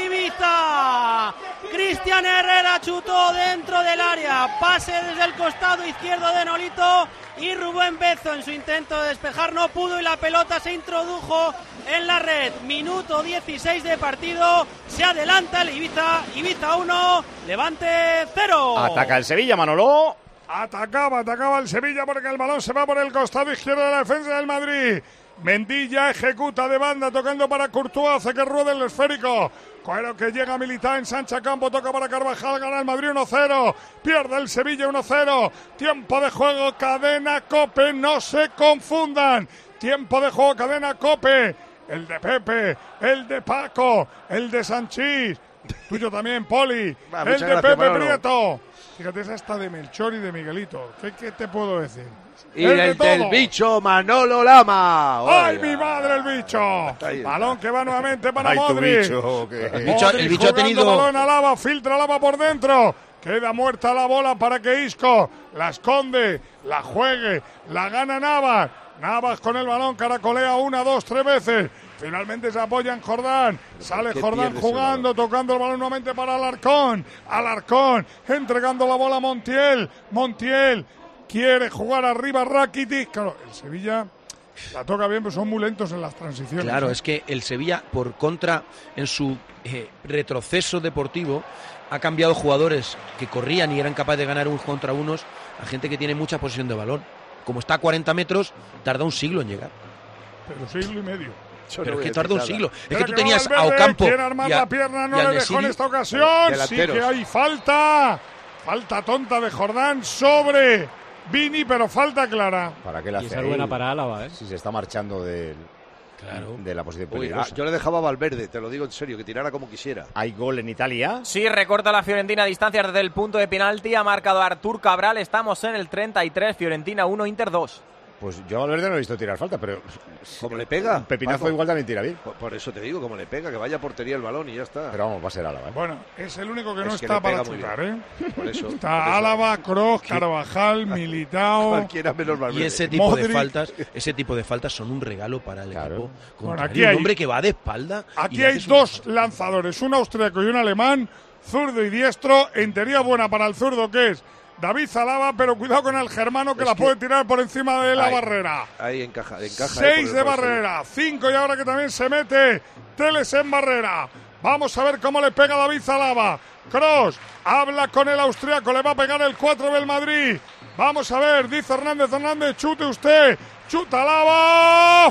Ibiza! Cristian Herrera chutó dentro del área, pase desde el costado izquierdo de Nolito y Rubén Bezo en su intento de despejar no pudo y la pelota se introdujo en la red. Minuto dieciséis de partido, se adelanta el Ibiza, Ibiza uno, Levante cero. Ataca el Sevilla, Manolo. Atacaba, atacaba el Sevilla porque el balón se va por el costado izquierdo de la defensa del Madrid. Mendilla ejecuta de banda tocando para Courtois, hace que ruede el esférico. Pero que llega Militao en Sancha Campo, toca para Carvajal, gana el Madrid uno cero. Pierde el Sevilla uno cero. Tiempo de juego, cadena Cope, no se confundan. Tiempo de juego, cadena Cope. El de Pepe, el de Paco, el de Sanchís. Tuyo también, Poli. Va, el muchas de gracias, Pepe Manolo. Prieto. Fíjate, esa está de Melchor y de Miguelito. ¿Qué, qué te puedo decir? Y El de el del todo. bicho Manolo Lama. ¡Ay, Oiga. mi madre, el bicho! ahí está. Balón que va nuevamente para Ay, tu Modric. bicho, que- El bicho- el Modric bicho ha jugando tenido- balón a Lava, filtra Lava por dentro. Queda muerta la bola para que Isco la esconde, la juegue, la gana Navas. Navas con el balón, caracolea una, dos, tres veces. Finalmente se apoya en Jordán. Sale qué Jordán pierde ese jugando, tocando el balón nuevamente para Alarcón. Alarcón entregando la bola a Montiel. Montiel quiere jugar arriba Rakitic. Claro, el Sevilla la toca bien, pero son muy lentos en las transiciones. Claro, ¿eh? es que el Sevilla, por contra, en su eh, retroceso deportivo, ha cambiado jugadores que corrían y eran capaces de ganar unos contra unos a gente que tiene mucha posesión de balón. Como está a cuarenta metros, tarda un siglo en llegar. Pero siglo y medio. Yo no Pero voy es a que tarda un decir siglo. nada. Es Espera que tú va tenías a Valverde, Ocampo quiere armar y a- la pierna, no y al le dejó en Nesiri. esta ocasión. Delanteros. Sí que hay falta. Falta tonta de Jordán sobre Vini, pero falta clara. ¿Para qué la Y hace esa es ahí? buena para Álava, ¿eh? Si se está marchando del- Claro. de la posición Uy, ah, peligrosa. yo le dejaba a Valverde, te lo digo en serio, que tirara como quisiera. ¿Hay gol en Italia? Sí, recorta la Fiorentina a distancias desde el punto de penalti. Ha marcado Artur Cabral. Estamos en el treinta y tres. Fiorentina uno, Inter dos. Pues yo a Valverde no he visto tirar falta, pero Como le pega. un pepinazo Paco. igual también tira bien. Por, por eso te digo, como le pega, que vaya a portería el balón y ya está. Pero vamos, va a ser Álava, ¿eh? Bueno, es el único que no Es que está le para pega muy chutar, bien. ¿eh? Por eso. por Está eso. Álava, Kroos, Carvajal, Militao. Cualquiera menos Valverde. Y ese tipo Modric. de faltas, ese tipo de faltas son un regalo para el Claro. equipo. Bueno, contrario. aquí hay- un hombre que va de espalda. y Aquí le hay haces una dos falta. lanzadores, un austríaco y un alemán, zurdo y diestro. En teoría buena para el zurdo, que es David Zalaba, pero cuidado con el germano que Es la que- puede tirar por encima de la Ahí. barrera. Ahí encaja, encaja. eh, Seis por de el poste. barrera, cinco y ahora que también se mete Teles en barrera. Vamos a ver cómo le pega David Zalaba. Kroos habla con el austriaco, le va a pegar el cuatro del Madrid. Vamos a ver, dice Hernández, Hernández, chute usted. Chuta Lava,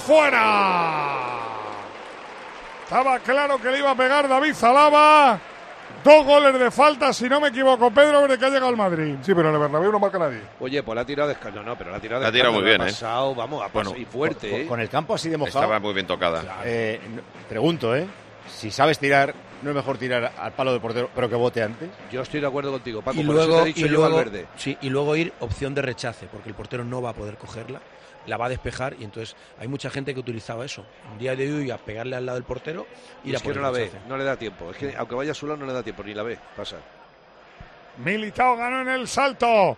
fuera. Estaba claro que le iba a pegar David Zalaba. Dos goles de falta, si no me equivoco, Pedro, desde que ha llegado al Madrid. Sí, pero en el Bernabéu no marca nadie. Oye, pues la ha tirado de escala. No, no, pero la ha tirado de La ha tirado escala, muy bien, ha ¿eh? pasado, vamos, ha Bueno, pasado y fuerte, Con, ¿eh? con el campo así de mojado. Estaba muy bien tocada. eh, no- pregunto, ¿eh? Si sabes tirar, ¿no es mejor tirar al palo del portero, pero que bote antes? Yo estoy de acuerdo contigo, Paco. Y por eso luego, te he dicho y, yo luego, Valverde. sí, y luego ir opción de rechace, porque el portero no va a poder cogerla, la va a despejar y entonces hay mucha gente que utilizaba eso. Un día de hoy a pegarle al lado del portero y Y es que no la ve, no le da tiempo. Es que aunque vaya a su lado no le da tiempo, ni la ve. Pasa. Militao ganó en el salto.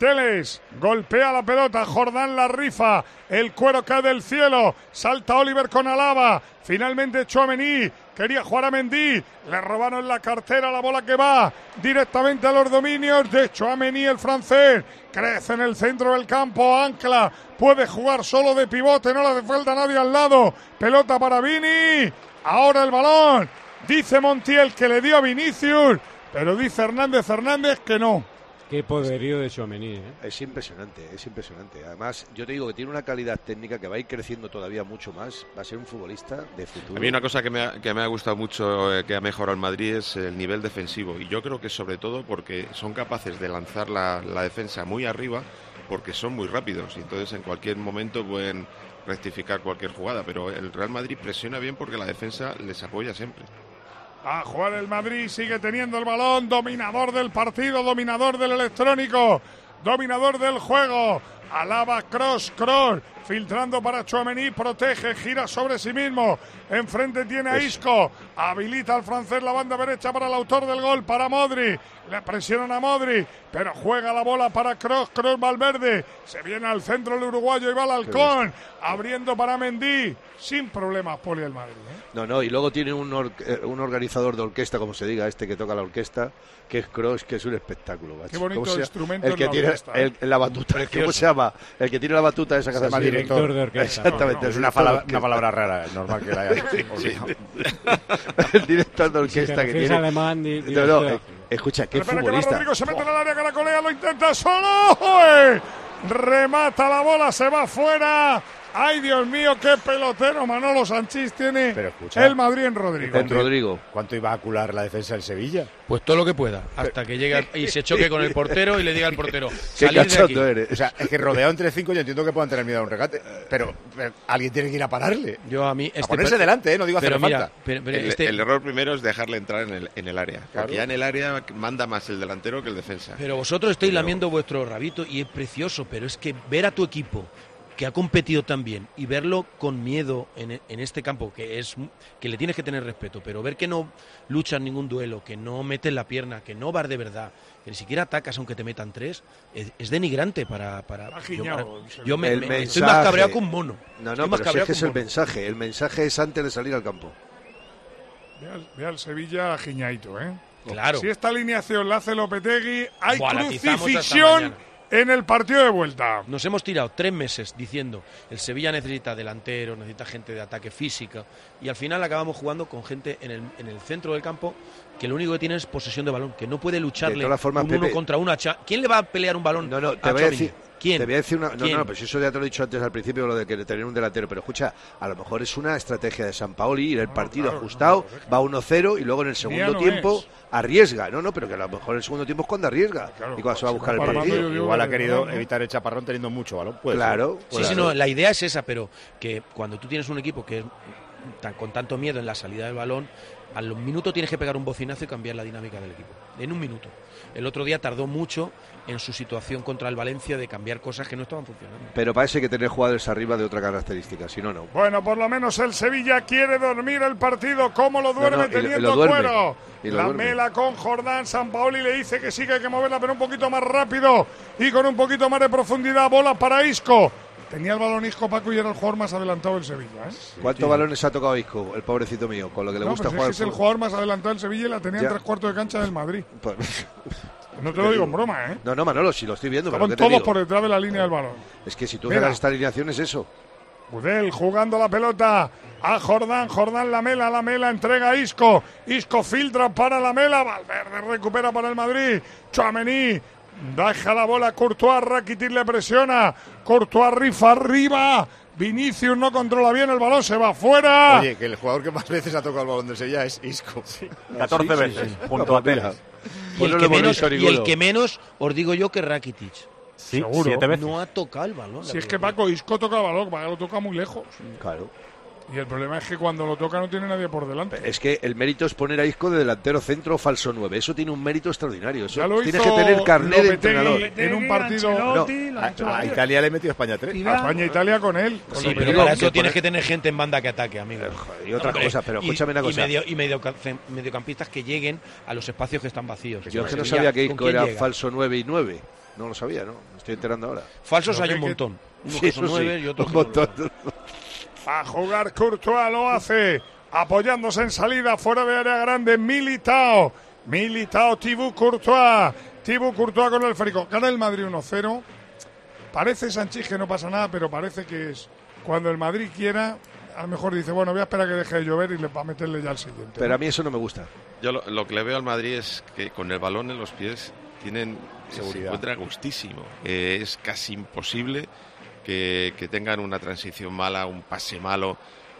Teles golpea la pelota, Jordán la rifa, el cuero cae del cielo, salta Oliver con Alaba, finalmente Tchouaméni, quería jugar a Mendy, le robaron la cartera, la bola que va directamente a los dominios de Tchouaméni, el francés, crece en el centro del campo, ancla, puede jugar solo de pivote, no le hace falta nadie al lado, pelota para Vini, ahora el balón, dice Montiel que le dio a Vinicius, pero dice Hernández Hernández que no. Qué poderío de Tchouaméni, ¿eh? Es impresionante, es impresionante. Además, yo te digo que tiene una calidad técnica que va a ir creciendo todavía mucho más. Va a ser un futbolista de futuro. A mí una cosa que me ha, que me ha gustado mucho, eh, que ha mejorado el Madrid, es el nivel defensivo. Y yo creo que sobre todo porque son capaces de lanzar la, la defensa muy arriba, porque son muy rápidos. Y entonces en cualquier momento pueden rectificar cualquier jugada. Pero el Real Madrid presiona bien porque la defensa les apoya siempre. A jugar el Madrid, sigue teniendo el balón, dominador del partido, dominador del electrónico, dominador del juego. Alaba, cross, cross, filtrando para Tchouaméni, protege, gira sobre sí mismo. Enfrente tiene a Isco, habilita al francés la banda derecha para el autor del gol, para Modri. Le presionan a Modri, pero juega la bola para Kroos, Kroos Valverde. Se viene al centro el uruguayo y va al halcón, abriendo para Mendy. Sin problemas, Poli, el Madrid, ¿eh? No, no, y luego tiene un, or un organizador de orquesta, como se diga, este que toca la orquesta, que es Kroos, que es un espectáculo. Macho. Qué bonito instrumento el que en tiene orquesta, el, ¿eh? la batuta, ¿cómo se llama? El que tiene la batuta esa que se llama director. director de orquesta. Exactamente. No, no, es una, palabra, una palabra rara, es normal que la haya sí. El director de orquesta si que tiene. Alemán, di, di no, no, eh, escucha, qué Espera futbolista. Que Rodrigo se mete en el área, caracolea, lo intenta solo. ¡Uy! Remata la bola, se va fuera. ¡Ay, Dios mío, qué pelotero Manolo Sanchís tiene escucha, el Madrid en Rodrigo! En Rodrigo. ¿Cuánto iba a acular la defensa del Sevilla? Pues todo lo que pueda, hasta que llegue y se choque con el portero y le diga al portero, qué cachondo eres. O sea, es que rodeado entre cinco yo entiendo que puedan tener miedo a un regate, pero, pero alguien tiene que ir a pararle. Yo a mí este a ponerse delante, ¿eh? No digo hacer mira, falta. Pero, pero el, este... el error primero es dejarle entrar en el, en el área. Claro. Porque ya en el área manda más el delantero que el defensa. Pero vosotros estáis pero... lamiendo vuestro rabito y es precioso, pero es que ver a tu equipo que ha competido tan bien y verlo con miedo en, en este campo, que es que le tienes que tener respeto, pero ver que no luchan ningún duelo, que no metes la pierna, que no vas de verdad, que ni siquiera atacas aunque te metan tres, es, es denigrante para... para yo, para, yo me, me mensaje, estoy más cabreado que un mono. No, no, pero si es que es el mensaje, el mensaje es antes de salir al campo. Ve al, ve al Sevilla giñaito, ¿eh? Claro. Si esta alineación la hace Lopetegui, hay Buah, crucifixión en el partido de vuelta. Nos hemos tirado tres meses diciendo el Sevilla necesita delanteros, necesita gente de ataque física y al final acabamos jugando con gente en el, en el centro del campo que lo único que tiene es posesión de balón, que no puede lucharle formas, un Pepe, uno contra uno. ¿Quién le va a pelear un balón? No, no, te a voy a decir, ¿Quién? Te voy a decir una, no, ¿Quién? no, pues eso ya te lo he dicho antes al principio, lo de que tener un delantero, pero escucha, a lo mejor es una estrategia de Sampaoli, ir el no, partido claro, ajustado, no, va uno cero y luego en el segundo no tiempo es. arriesga, no, no, pero que a lo mejor en el segundo tiempo es cuando arriesga claro, y cuando se va a buscar el parando, partido. yo digo, Igual ha no, querido no. evitar el chaparrón teniendo mucho balón. Puede Claro. ser. Sí, Pues sí, claro. no, la idea es esa, pero que cuando tú tienes un equipo que es tan, con tanto miedo en la salida del balón, a los minutos tienes que pegar un bocinazo y cambiar la dinámica del equipo. En un minuto. El otro día tardó mucho en su situación contra el Valencia de cambiar cosas que no estaban funcionando. Pero parece que tener jugadores arriba de otra característica, si no, no. Bueno, por lo menos el Sevilla quiere dormir el partido. ¿Cómo lo duerme No, no, y lo- y teniendo lo duerme. cuero? Y lo La duerme. mela con Jordán. Sampaoli le dice que sí que hay que moverla, pero un poquito más rápido y con un poquito más de profundidad. Bola para Isco. Tenía el balón Isco, Paco, y era el jugador más adelantado del Sevilla, ¿eh? ¿Cuántos balones ha tocado Isco, el pobrecito mío, con lo que le No, gusta pero si jugar es que es al el fútbol? jugador más adelantado del Sevilla y la tenía en Ya. tres cuartos de cancha del Madrid. Pues- No te lo digo en broma, ¿eh? No, no, Manolo, si lo estoy viendo, pero Estaban ¿qué te todos digo? por detrás de la línea del balón. Es que si tú Mira. sacas esta alineación es eso. Gudel jugando la pelota a Jordán, Jordán Lamela, Lamela entrega a Isco, Isco filtra para Lamela, Valverde recupera para el Madrid, Tchouaméni deja la bola, Courtois, Rakitic le presiona, Courtois rifa arriba, Vinicius no controla bien el balón, se va fuera. Oye, que el jugador que más veces ha tocado el balón del Sevilla es Isco. catorce Sí, sí, veces, sí. junto a Teles. Y Pues el, no que lo hemos menos, visto y ninguno. el que menos, os digo yo, que Rakitic. Sí, Seguro. siete veces. No ha tocado el balón. Si es que Paco, Isco toca el balón, lo toca muy lejos. Claro. Y el problema es que cuando lo toca no tiene nadie por delante. Es que el mérito es poner a Isco de delantero centro o falso nueve. Eso tiene un mérito extraordinario. Eso Ya lo tienes hizo que tener carnet de Lopetegui entrenador. en un partido. Ancelotti, lo ha hecho A, a varios. Italia le he metido a España tres. Y A España e Italia con él. Con Sí, Lopetegui. pero digo para que eso tienes poner- que tener gente en banda que ataque, amigo. Joder, y otra Hombre, cosa, pero y- escúchame una y cosa. medio- Y medio, mediocampistas que lleguen a los espacios que están vacíos. Yo es que no Sevilla, sabía que ¿con Isco quién era llega? falso nueve y nueve. No lo sabía, ¿no? Me estoy enterando ahora. Falsos hay un montón. Unos Sí, que son eso nueve sí, y otros un que son montón. nueve. A jugar Courtois lo hace, apoyándose en salida fuera de área grande. Militao, Militao, Thibaut Courtois, Thibaut Courtois con el esférico. Gana el Madrid uno cero. Parece Sanchís que no pasa nada, pero parece que es cuando el Madrid quiera. A lo mejor dice, bueno, voy a esperar a que deje de llover y le va a meterle ya al siguiente. Pero ¿no? a mí eso no me gusta. Yo lo, lo que le veo al Madrid es que con el balón en los pies tienen seguridad. Se encuentra gustísimo. Eh, es casi imposible que, que tengan una transición mala, un pase malo.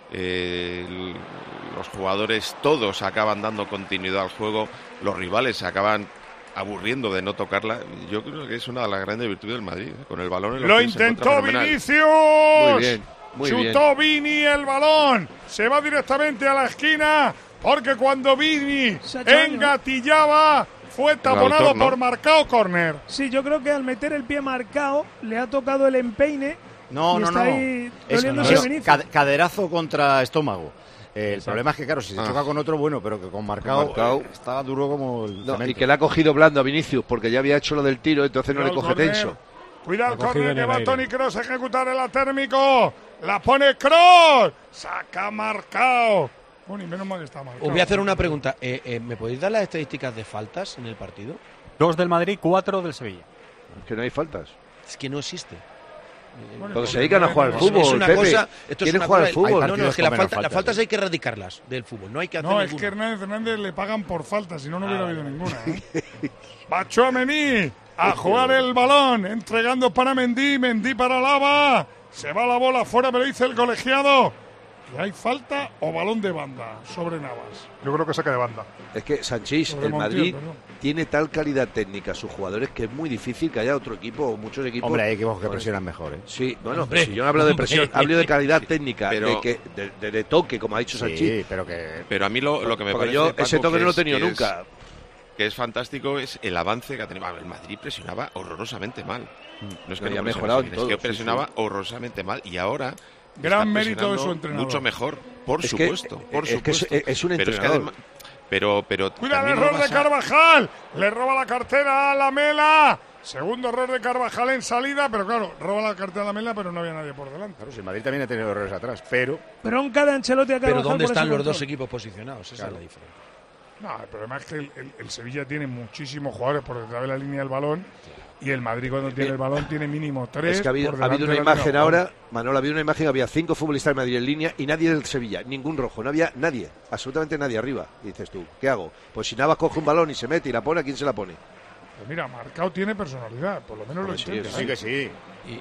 Eh, el, los jugadores todos acaban dando continuidad al juego. Los rivales se acaban aburriendo de no tocarla. Yo creo que es una de las grandes virtudes del Madrid. ¿eh? Con el balón en los Lo pies se encuentra intentó fenomenal. Vinicius. Muy bien. Muy Chutó bien. Vini el balón. Se va directamente a la esquina. Porque cuando Vini engatillaba, fue taponado autor, ¿no? por Marcao córner. Sí, yo creo que al meter el pie marcado le ha tocado el empeine. No, y no, está no. ahí Es, doliéndose es Vinicius. cade- caderazo contra estómago. Eh, el problema es que, claro, si se Ah. choca con otro, bueno, pero que con Marcao, Marcao. eh, está duro como el No, cemento. y que le ha cogido blando a Vinicius porque ya había hecho lo del tiro, entonces no le Cuidado coge el córner. tenso. Cuidado el Lo ha cogido córner en que el va aire. Toni Kroos a ejecutar el atérmico. La pone Kroos. Saca Marcao. Bueno, y menos mal que está Marcao. Os voy a hacer una pregunta. Eh, eh, ¿Me podéis dar las estadísticas de faltas en el partido? Dos del Madrid, cuatro del Sevilla. Que no hay faltas. Es que no existe. Bueno, Porque se dedican a jugar al fútbol, Es una Pepe. cosa, esto es Quieren una jugar cosa- al fútbol. No, no, es que la Hay partidos con falta- menos las faltas, faltas hay que erradicarlas del fútbol. No hay que hacer No, es ninguna. que Hernández Fernández le pagan por falta, si no, no hubiera Ah, habido ninguna. ¿eh? Bachuamení a jugar el balón, entregando para Mendy, Mendy para Lava. Se va la bola fuera, pero dice el colegiado que hay falta o balón de banda sobre Navas. Yo creo que saca de banda. Es que Sanchís, Sobre el Montiel, Madrid perdón. tiene tal calidad técnica a sus jugadores que es muy difícil que haya otro equipo o muchos equipos. Hombre, hay equipos que Con presionan mejor, ¿eh? Sí, bueno, Hombre, pero si yo no hablo de hombre. presión, hablo de calidad técnica, pero- de, que, de, de- de toque, como ha dicho Sí, Sanchís. pero que... Pero a mí lo, lo que me Porque parece, yo Paco, ese toque que no lo he es- tenido que es- nunca. que es fantástico es el avance que ha tenido. El Madrid presionaba horrorosamente mal. No es No, que y ha no mejorado en presionase bien, todo, es que sí, presionaba sí. horrorosamente mal y ahora Gran está mérito de su presionando entrenador. mucho mejor, por Es que- supuesto, por es que es- supuesto. es un Pero que entrenador. además- pero pero Cuida el también error lo de vas a- Carvajal. Le roba la cartera a Lamela. Segundo error de Carvajal en salida, pero claro, roba la cartera a Lamela, pero no había nadie por delante. Claro, si el Madrid también ha tenido errores atrás, pero... Bronca de Ancelotti a Pero Carvajal ¿dónde por están ese los control. dos equipos posicionados? Esa Claro. es la diferencia. No, el problema es que el, el- el Sevilla tiene muchísimos jugadores por detrás de la línea del balón y el Madrid cuando tiene el balón tiene mínimo tres. Es que ha habido, por ha habido delante una de la imagen línea. ahora, Manolo, ha habido una imagen, había cinco futbolistas del Madrid en línea y nadie del Sevilla, ningún rojo, no había nadie, absolutamente nadie arriba. Y dices tú, ¿qué hago? Pues si Navas coge un balón y se mete y la pone, ¿a quién se la pone? Pues mira, Marcao tiene personalidad, por lo menos lo Hombre, sí, intenta. Sí ¿eh? que sí.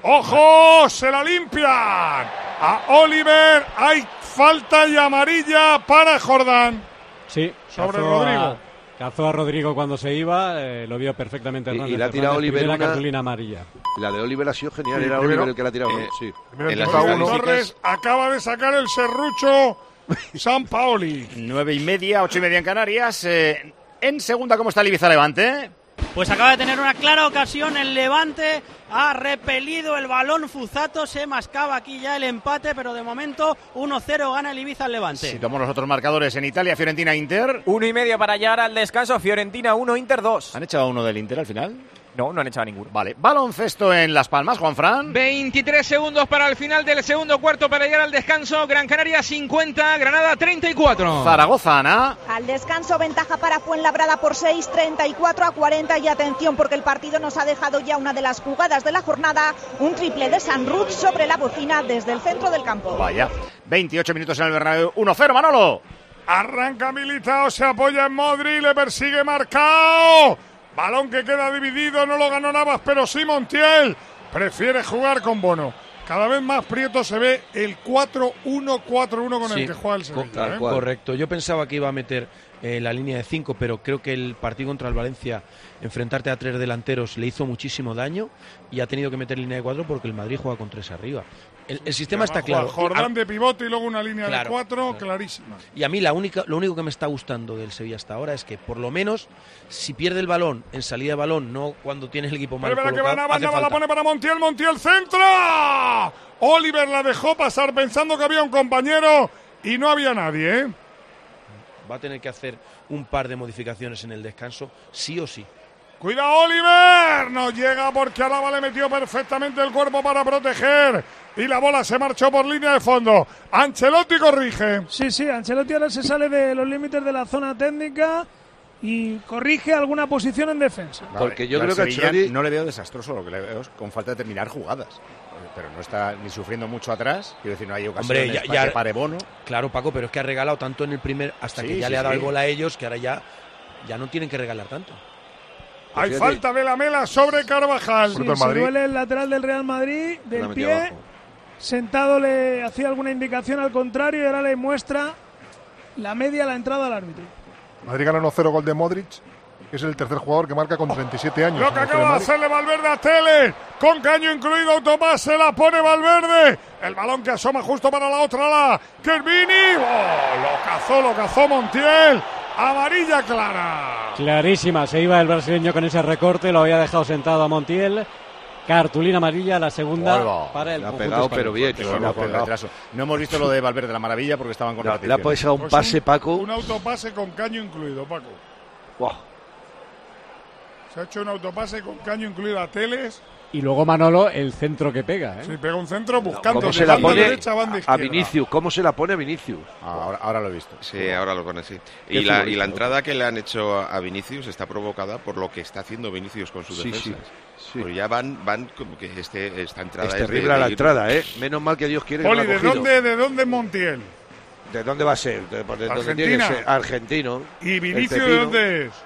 ¡Ojo! ¡Se la limpian! A Oliver hay falta y amarilla para Jordán. Sí, Sobre cazó Rodrigo. A, cazó a Rodrigo cuando se iba, eh, lo vio perfectamente Y- y Hernández. le ha tirado Fernández, Oliver primera una- cartulina amarilla. La de Oliver ha sido genial, Sí, era primero- Oliver el que la ha tirado, ¿no? eh, Sí. Primero en las empieza uno. estadísticas- Torres acaba de sacar el serrucho San Paoli. Nueve y media, ocho y media en Canarias. Eh, en segunda, ¿cómo está el Ibiza Levante? Pues acaba de tener una clara ocasión el Levante, ha repelido el balón Fuzato, se mascaba aquí ya el empate, pero de momento uno cero gana el Ibiza al Levante. Si tomamos los otros marcadores en Italia, Fiorentina, Inter. Uno y medio para llegar al descanso. Fiorentina uno, Inter dos. ¿Han echado uno del Inter al final? No, no han echado ninguno. Vale, baloncesto en Las Palmas, Juanfran. veintitrés segundos para el final del segundo cuarto para llegar al descanso. Gran Canaria cincuenta, Granada treinta y cuatro. Zaragoza, Ana. Al descanso, ventaja para Fuenlabrada por seis, treinta y cuatro a cuarenta. Y atención, porque el partido nos ha dejado ya una de las jugadas de la jornada. Un triple de San Ruth sobre la bocina desde el centro del campo. Vaya, veintiocho minutos en el Bernabéu. uno cero, Manolo. Arranca Militao, se apoya en Modri, le persigue Marcao. Balón que queda dividido, no lo ganó Navas, pero sí Montiel. Prefiere jugar con Bono. Cada vez más prieto se ve el cuatro uno cuatro uno con Sí, el que juega el co- Sevilla. ¿eh? Correcto. Yo pensaba que iba a meter eh, la línea de cinco, pero creo que el partido contra el Valencia, enfrentarte a tres delanteros, le hizo muchísimo daño y ha tenido que meter línea de cuatro porque el Madrid juega con tres arriba. El, el sistema está claro. Jordán de pivote y luego una línea Claro, de cuatro clarísima. Y a mí la única, lo único que me está gustando del Sevilla hasta ahora es que por lo menos si pierde el balón en salida de balón, no cuando tienes el equipo mal Pero que va colocado, Navas, hace Navas la falta. pone para Montiel, Montiel centra. Oliver la dejó pasar pensando que había un compañero y no había nadie, ¿eh? Va a tener que hacer un par de modificaciones en el descanso, sí o sí. Cuidado Oliver, no llega porque Alaba le metió perfectamente el cuerpo para proteger y la bola se marchó por línea de fondo. Ancelotti corrige. Sí, sí, Ancelotti ahora se sale de los límites de la zona técnica y corrige alguna posición en defensa. Vale, porque yo yo creo que Ancelotti no le veo desastroso, lo que le veo es con falta de terminar jugadas. Pero no está ni sufriendo mucho atrás, quiero decir, no hay ocasiones Hombre, ya, para ya, que pare Bono. Claro, Paco, pero es que ha regalado tanto en el primer hasta Sí, que ya sí, le ha dado sí. el gol a ellos que ahora ya, ya no tienen que regalar tanto. Hay falta de Lamela sobre Carvajal. Sí, se duele el lateral del Real Madrid, del La pie. abajo. Sentado le hacía alguna indicación al contrario y ahora le muestra la media, la entrada al árbitro. Madrid gana uno cero, gol de Modric, que es el tercer jugador que marca con treinta y siete años. Lo que acaba de hacerle Valverde a Tele, con caño incluido, autopase, la pone Valverde. El balón que asoma justo para la otra ala. Kervini, oh, lo cazó, lo cazó Montiel. Amarilla clara. Clarísima, se iba el brasileño con ese recorte, lo había dejado sentado a Montiel. Cartulina amarilla, la segunda Vuelva. para el Le ha conjunto pegado, español. pero bien. Que No, lo hemos no, con retraso. No hemos visto lo de Valverde la maravilla porque estaban con No, le ha repeticiones. pasado un Pues pase, un- Paco. Un autopase con caño incluido, Paco. Buah. Se ha hecho un autopase con caño incluido a Teles. Y luego Manolo, el centro que pega, ¿eh? Sí, pega un centro buscando. ¿Cómo de se la banda pone derecha, banda a izquierda. Vinicius? ¿Cómo se la pone a Vinicius? Ah, ahora, ahora lo he visto. Sí, ahora lo pone, sí. Qué Y la, y futbolista, la entrada que le han hecho a Vinicius está provocada por lo que está haciendo Vinicius con sus Sí, defensas. sí, sí. Porque ya van, van como que este, esta entrada Es es de- terrible de la ir- entrada, ¿eh? Menos mal que Dios quiere que Poli, no la ¿de ha cogido. dónde, ¿de dónde es Montiel? ¿De dónde va a ser? ¿De, de dónde Argentina. tiene que ser? Argentino. ¿Y El Vinicius de pepino. dónde es?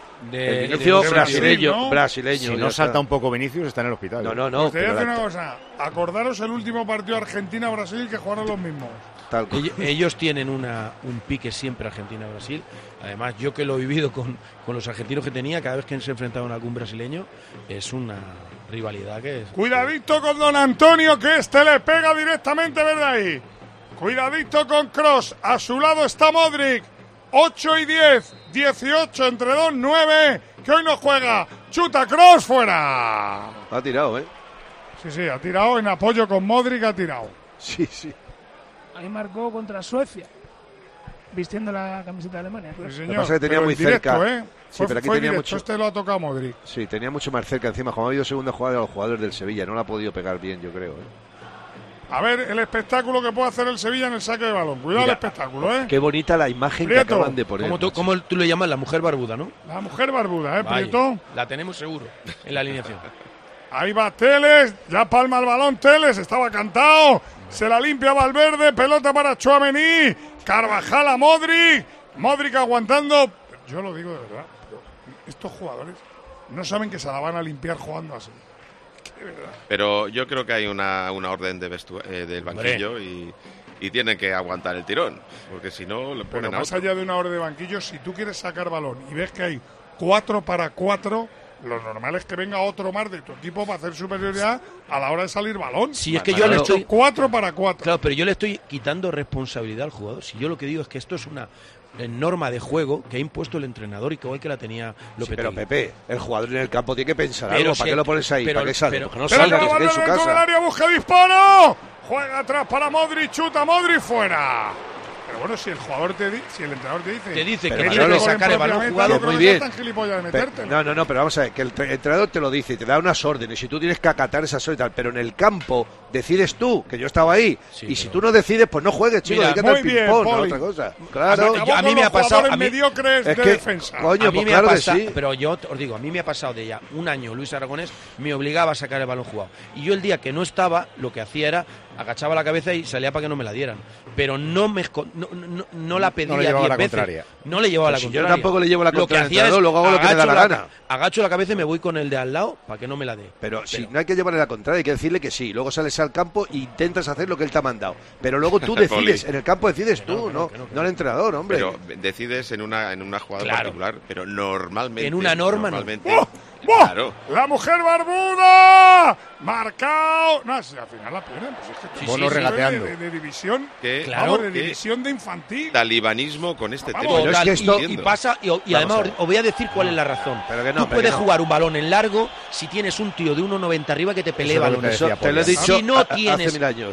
De, El Vinicius de brasileño, Brasil, ¿no? brasileño. Si ya no está. salta un poco Vinicius, está en el hospital. No, ¿eh? no, no. Pues te voy a pero decir la- una cosa. Acordaros el último partido Argentina-Brasil que jugaron los mismos. tal cual. Ellos, ellos tienen una, un pique siempre Argentina-Brasil. Además, yo que lo he vivido con, con los argentinos que tenía, cada vez que se enfrentaban a algún brasileño, es una rivalidad que es... Cuidadito con Don Antonio, que este le pega directamente, ¿verdad? Ahí. Cuidadito con Kroos. A su lado está Modric. ocho y diez. dieciocho entre dos, nueve. Que hoy no juega. Chuta Kroos fuera. Ha tirado, ¿eh? Sí, sí, ha tirado en apoyo con Modric, ha tirado. Sí, sí. Ahí marcó contra Suecia, vistiendo la camiseta de Alemania. claro. Sí, Lo señor. que pasa es que tenía pero muy en directo, cerca. ¿eh? Sí, Fue- pero aquí fue tenía directo, mucho. Este lo ha tocado Modric. Sí, tenía mucho más cerca encima. Como ha habido segunda jugada de los jugadores del Sevilla, no la ha podido pegar bien, yo creo. ¿eh? A ver el espectáculo que puede hacer el Sevilla en el saque de balón. Cuidado Mira, el espectáculo, ¿eh? Qué bonita la imagen Prieto. que acaban de poner. Como tú, macho. como tú le llamas la mujer barbuda, ¿no? La mujer barbuda, ¿eh, Vaya, Prieto? la tenemos seguro en la alineación. Ahí va Teles, ya palma el balón Teles, estaba cantado, se la limpia Valverde, pelota para Tchouaméni, Carvajal a Modric, Modric aguantando. Yo lo digo de verdad, pero estos jugadores no saben que se la van a limpiar jugando así. Que de verdad. Pero yo creo que hay una, una orden de vestu- eh, del banquillo y, y tienen que aguantar el tirón, porque si no le Pero ponen a más otro. allá de una hora de banquillo, si tú quieres sacar balón y ves que hay cuatro para cuatro, lo normal es que venga otro más de tu equipo para hacer superioridad a la hora de salir balón. Si es que Claro. yo le estoy... Cuatro para cuatro. Claro, pero yo le estoy quitando responsabilidad al jugador. Si yo lo que digo es que esto es una eh, norma de juego que ha impuesto el entrenador y que igual que la tenía Sí, Lopetegui. pero Pepe, el jugador en el campo tiene que pensar Pero algo. si ¿Para qué el- lo pones ahí? pero- ¿Para qué sale? pero- Porque no Pero salga, que que la esté en banda su dentro del casa. área, busca disparo. Juega atrás para Modric, chuta Modric fuera. Pero bueno, si el jugador te di- si el entrenador te dice, Te dice Pero que Manolo, tienes que sacar el balón propiamente, jugado. no creo muy que sea bien. tan gilipollas de Pe- metértelo. No, no, no, pero vamos a ver, que el tre- entrenador te lo dice y te da unas órdenes y tú tienes que acatar esas órdenes y tal, pero en el campo decides tú, que yo estaba ahí, Sí, y si pero- tú no decides, pues no juegues, chico, Mira, dedícate muy al bien, ping-pong, no a Poli. otra cosa. Se Claro, acabó yo- a mí con me los ha pasado- jugadores a mí- mediocres es de que, defensa. coño, a mí pues me claro ha que pasado, sí. pero yo os digo, a mí me ha pasado de ya un año Luis Aragonés me obligaba a sacar el balón jugado. Y yo el día que no estaba, lo que hacía era agachaba la cabeza y salía para que no me la dieran. Pero no me esco- no, no, no la pedía No le llevaba diez la veces. contraria. No le llevaba Pero la si yo contraria. tampoco le llevo la Lo que contraria al hacía es entrenador, luego hago lo que me da agacho la la- gana. Agacho la cabeza y me voy con el de al lado para que no me la dé. Pero, si no hay que llevarle la contraria, hay que decirle que sí. Luego sales al campo e intentas hacer lo que él te ha mandado. Pero luego tú decides, Poli. en el campo decides Que no, tú, que no, no, que no, que no el entrenador, hombre. Pero decides en una en una jugada Claro. particular, pero normalmente En una norma no. normalmente, ¡Oh! ¡Oh! claro. La mujer barbuda, marcado. No, si al final la pierden, pues es que Sí, Bono sí, regateando. de, de, de división, Que, Claro, vamos, de que división de infantil. talibanismo con este Vamos, tema. pero es Total, que esto- y, y pasa y, y además a ver. os voy a decir cuál es la razón. Pero que no, Tú pero puedes que no. jugar un balón en largo si tienes un tío de uno noventa arriba que te pelea Eso es lo que balones. decía Te lo he Poli. dicho Si no a- tienes- hace mil años.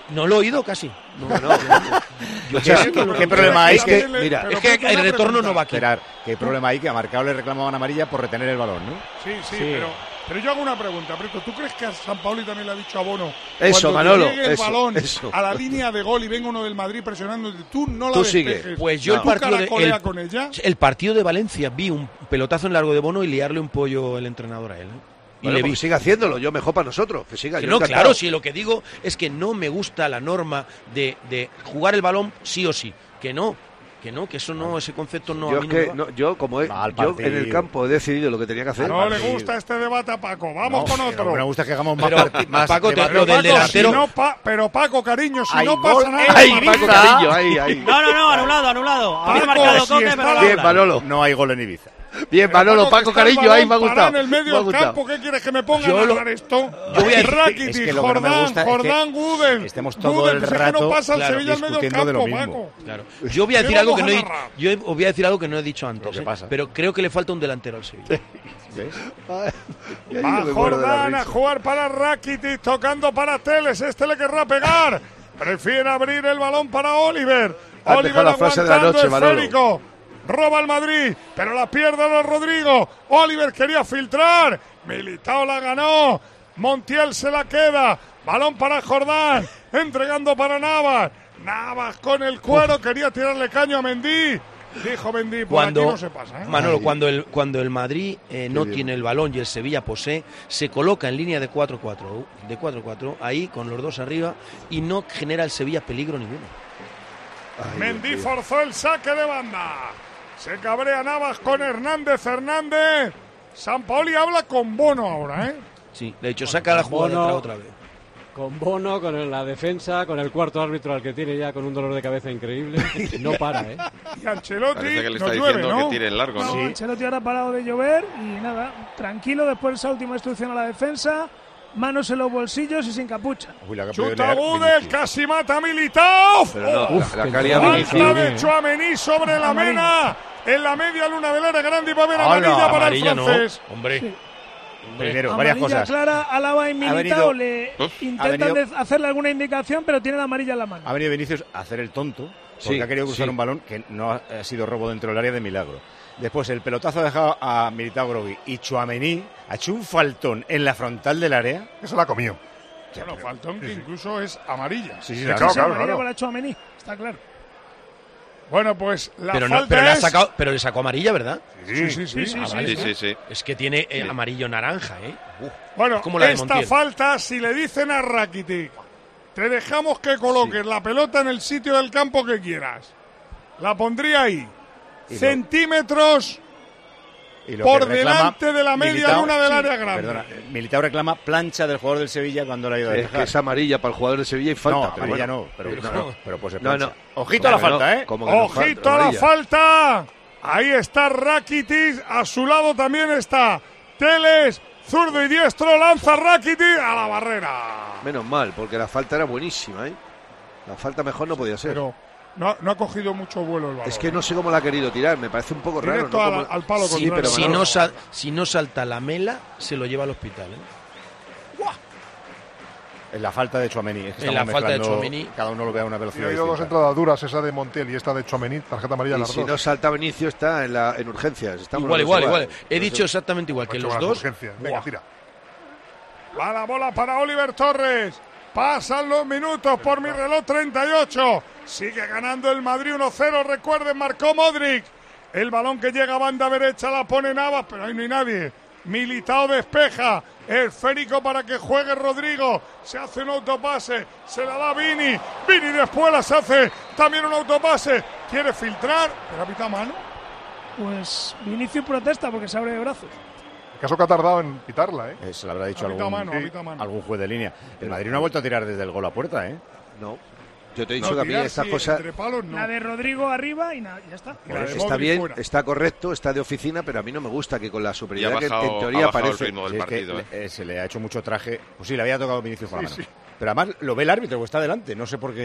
No lo he oído casi. No, no. Yo ¿Qué, ¿qué, ¿qué, ¿Qué problema hay? Que, mira, es que el retorno no va aquí. Esperar, ¿qué problema hay? Que a Marcao le reclamaban amarilla por retener el balón, ¿no? Sí, sí, sí. pero... Pero yo hago una pregunta, Preto. ¿Tú crees que a Sampaoli también le ha dicho a Bono eso, cuando Manolo, llegue el eso, balón eso. a la línea de gol y venga uno del Madrid presionando, tú no la tú despejes? Sigue. Pues yo no. el partido de, el, con ella? el partido de Valencia vi un pelotazo en largo de Bono y liarle un pollo el entrenador a él. ¿eh? Y bueno, le vi. Sigue haciéndolo, yo mejor para nosotros, que siga. Que yo no, encantado. claro, si lo que digo es que no me gusta la norma de, de jugar el balón sí o sí, que no. Que no, que eso no, ese concepto no. Yo, a mí es no que, me va. no, yo como he, yo en el campo he decidido lo que tenía que hacer. No le gusta este debate a Paco. Vamos no, con otro. Me gusta que hagamos más partidos. más Paco, te, pero, lo del Paco, delantero. si no, pa, pero Paco, cariño, si Ay, no gol, pasa nada. Ay, Paco, cariño, ahí, ahí. No, no, no, anulado, anulado. Había Paco, marcado si Coque, está pero la- no. Bien, Manolo. No hay gol en Ibiza. Bien, Pero Manolo, Paco, Paco, que está el cariño, ahí balón me ha parado gustado. en el medio Me ha del gustado. campo, ¿qué quieres que me ponga Yo a lo- narrar esto? yo voy a- Rakitic, es que lo que no me Jordán, gusta es que Jordán, Gudel. estemos todo Gudel, el pues es que rato, no pasa el claro, Sevilla al medio del discutiendo de lo campo, mismo. Paco. Claro. Yo voy a ¿Qué decir algo vamos que no a he, narrar? yo he- os voy a decir algo que no he dicho antes, ¿Qué ¿eh? pasa? Pero creo que le falta un delantero al Sevilla. Va Jordán a jugar para Rakitic, tocando para Teles. Este le querrá pegar. Prefiere abrir el balón para Oliver. Has Oliver dejado la frase de la aguantando noche, Manolo. esférico. Roba el Madrid, pero la pierde a Rodrigo. Oliver quería filtrar. Militao la ganó. Montiel se la queda. Balón para Jordán. Entregando para Navas. Navas con el cuero. Quería tirarle caño a Mendy. Dijo Mendy, por Cuando, aquí no se pasa, ¿eh? Manolo, cuando el, cuando el Madrid eh, no bien. tiene el balón y el Sevilla posee, se coloca en línea de cuatro cuatro, de cuatro cuatro, ahí con los dos arriba y no genera el Sevilla peligro ninguno. Ay, Mendy Dios mío. forzó el saque de banda. Se cabrea Navas con Hernández Hernández. Sampaoli habla con Bono ahora, ¿eh? Sí, de hecho, saca la jugada Bono- otra vez. Con Bono, con la defensa, con el cuarto árbitro al que tiene ya con un dolor de cabeza increíble. No para, ¿eh? Y Ancelotti Parece que le nos está llueve, diciendo ¿no? que tire el largo, ¿no? No, Ancelotti ahora ha parado de llover y nada, tranquilo después de esa última instrucción a la defensa, manos en los bolsillos y sin capucha. Uy, la que ha podido Chuta liar Gudel, Vinicius. casi mata a Militao. Pero no, Uf, la caria falta Vinicius. de Tchouaméni sobre la mena. En la media luna del área grande y va a haber ¡Hala! amarilla para Amarilla el no, francés. hombre. Sí. Primero, varias Amarilla cosas. clara, Alaba y Militao venido- le Uf. intentan Ha venido- de- hacerle alguna indicación, pero tiene la amarilla en la mano. Ha venido Vinicius a hacer el tonto porque Sí, ha querido cruzar sí. un balón que no ha, ha sido robo dentro del área de milagro. Después el pelotazo ha dejado a Militao Grogui y Tchouaméni ha hecho un faltón en la frontal del área. Eso la comió. Bueno, faltón que incluso es amarilla. Sí, sí, Sí, claro, claro, Sí, claro, amarilla claro. para Tchouaméni, está claro. Bueno, pues la Pero, no, falta pero, le ha es... sacado, pero le sacó amarilla, ¿verdad? Sí, sí, sí. Sí, Ah, sí, vale. Sí, sí, sí. Es que tiene eh, Sí. amarillo naranja, ¿eh? Uf. Bueno, Como la de esta Montiel. falta, si le dicen a Rakitic, te dejamos que coloques la pelota en el sitio del campo que quieras. La pondría ahí. Y lo- Centímetros Y lo por que reclama delante de la media Militao- luna del sí, área grande. Perdona, Militao reclama plancha del jugador del Sevilla cuando le ha ido a Es despejar. que es amarilla para el jugador de Sevilla y falta. no, pero amarilla bueno. no, pero, Pero- no, no, pero pues se No, plancha. no. Ojito a la Como que no, falta, ¿eh? como que no Ojito falta, a la amarilla. falta. Ahí está Rakitic. A su lado también está Teles. Zurdo y diestro. Lanza Rakitic a la barrera. Menos mal, porque la falta era buenísima, ¿eh? La falta mejor no podía ser. Pero no, no ha cogido mucho vuelo el balón. Es que no sé cómo la ha querido tirar, me parece un poco raro. Directo ¿no? al- Como- al palo sí, contrario. pero Si Manolo, no, sal- si no salta la mela, se lo lleva al hospital, ¿eh? En la falta de Tchouaméni. Es que En la estamos falta de mezclando, Tchouaméni. Cada uno lo ve a una Y velocidad ha habido dos distinta. entradas duras, esa de Montiel y esta de Tchouaméni, tarjeta amarilla y las si dos. no salta Benicio está en, la, en urgencias. Estamos Igual, los dos igual, igual. He Por dicho eso- exactamente igual que Ocho los horas, dos. urgencia. Venga, Buah. tira. Va la bola para Oliver Torres. Pasan los minutos por mi reloj treinta y ocho. Sigue ganando el Madrid uno cero. Recuerden, marcó Modric. El balón que llega a banda derecha la pone Navas, pero ahí no hay nadie. Militao despeja. Esférico para que juegue Rodrigo. Se hace un autopase. Se la da Vini. Vini después las hace también un autopase. Quiere filtrar, pero ha pitado mano. Pues Vinicius protesta porque se abre de brazos. El caso que ha tardado en pitarla, ¿eh? Eh, Se le habrá dicho Ha pitado algún, mano, ha pitado mano. algún juez de línea. El Madrid no ha vuelto a tirar desde el gol a puerta, ¿eh? No. Yo te he dicho No, que a mí tirar estas sí, cosas entre palos no. La de Rodrigo arriba y nada, ya está. Y la de está Modric bien, fuera. está correcto, está de oficina, pero a mí no me gusta que con la Y ha superioridad que bajado, en ha teoría bajado el parece. ritmo del Sí, es que partido. ¿eh? le- eh, se le ha hecho mucho traje. Pues sí, le había tocado Vinicius con la Sí, mano. sí. Pero además lo ve el árbitro que está delante. No sé por qué.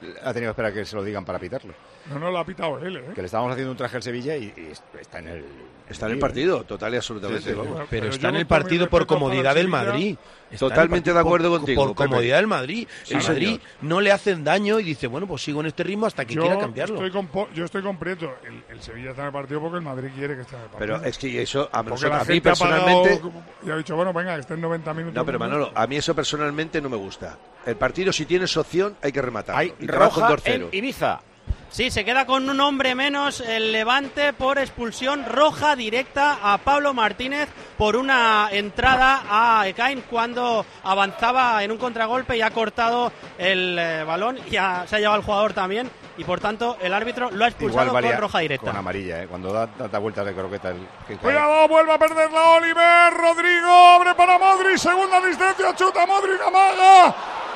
ha tenido que esperar a que se lo digan para pitarlo. No, no lo ha pitado él, ¿eh? Que le estábamos haciendo un traje al Sevilla y, y está en el... Está en el partido, total y absolutamente. Sí, sí, vamos. pero Pero está en el partido por comodidad del Madrid. Está Totalmente en de el partido acuerdo por, contigo, Por Pepe. comodidad del Madrid. Sí, El Madrid señor. no le hacen daño y dice, bueno, pues sigo en este ritmo hasta que Yo quiera cambiarlo. Estoy con, Po- yo estoy con Prieto. El, el Sevilla está en el partido porque el Madrid quiere que esté en el partido. Pero es que eso, a, Porque nosotros- la a mí gente ha pagado personalmente... y ha dicho, bueno, venga, que estén noventa minutos. No, pero Manolo, a mí eso personalmente no me gusta. El partido, si tienes opción, hay que rematarlo. Hay y te vas con roja dos cero. en Ibiza. Sí, se queda con un hombre menos el Levante por expulsión roja directa a Pablo Martínez por una entrada a Ekain cuando avanzaba en un contragolpe y ha cortado el eh, balón y ha- se ha llevado el jugador también y por tanto el árbitro lo ha expulsado Igual valía con roja directa. con amarilla, ¿eh? Cuando da, da, da vueltas de croqueta el... que cae. Cuidado, vuelve a perder la Oliver. Rodrigo abre para Modric. Segunda distancia, chuta Modric, amaga.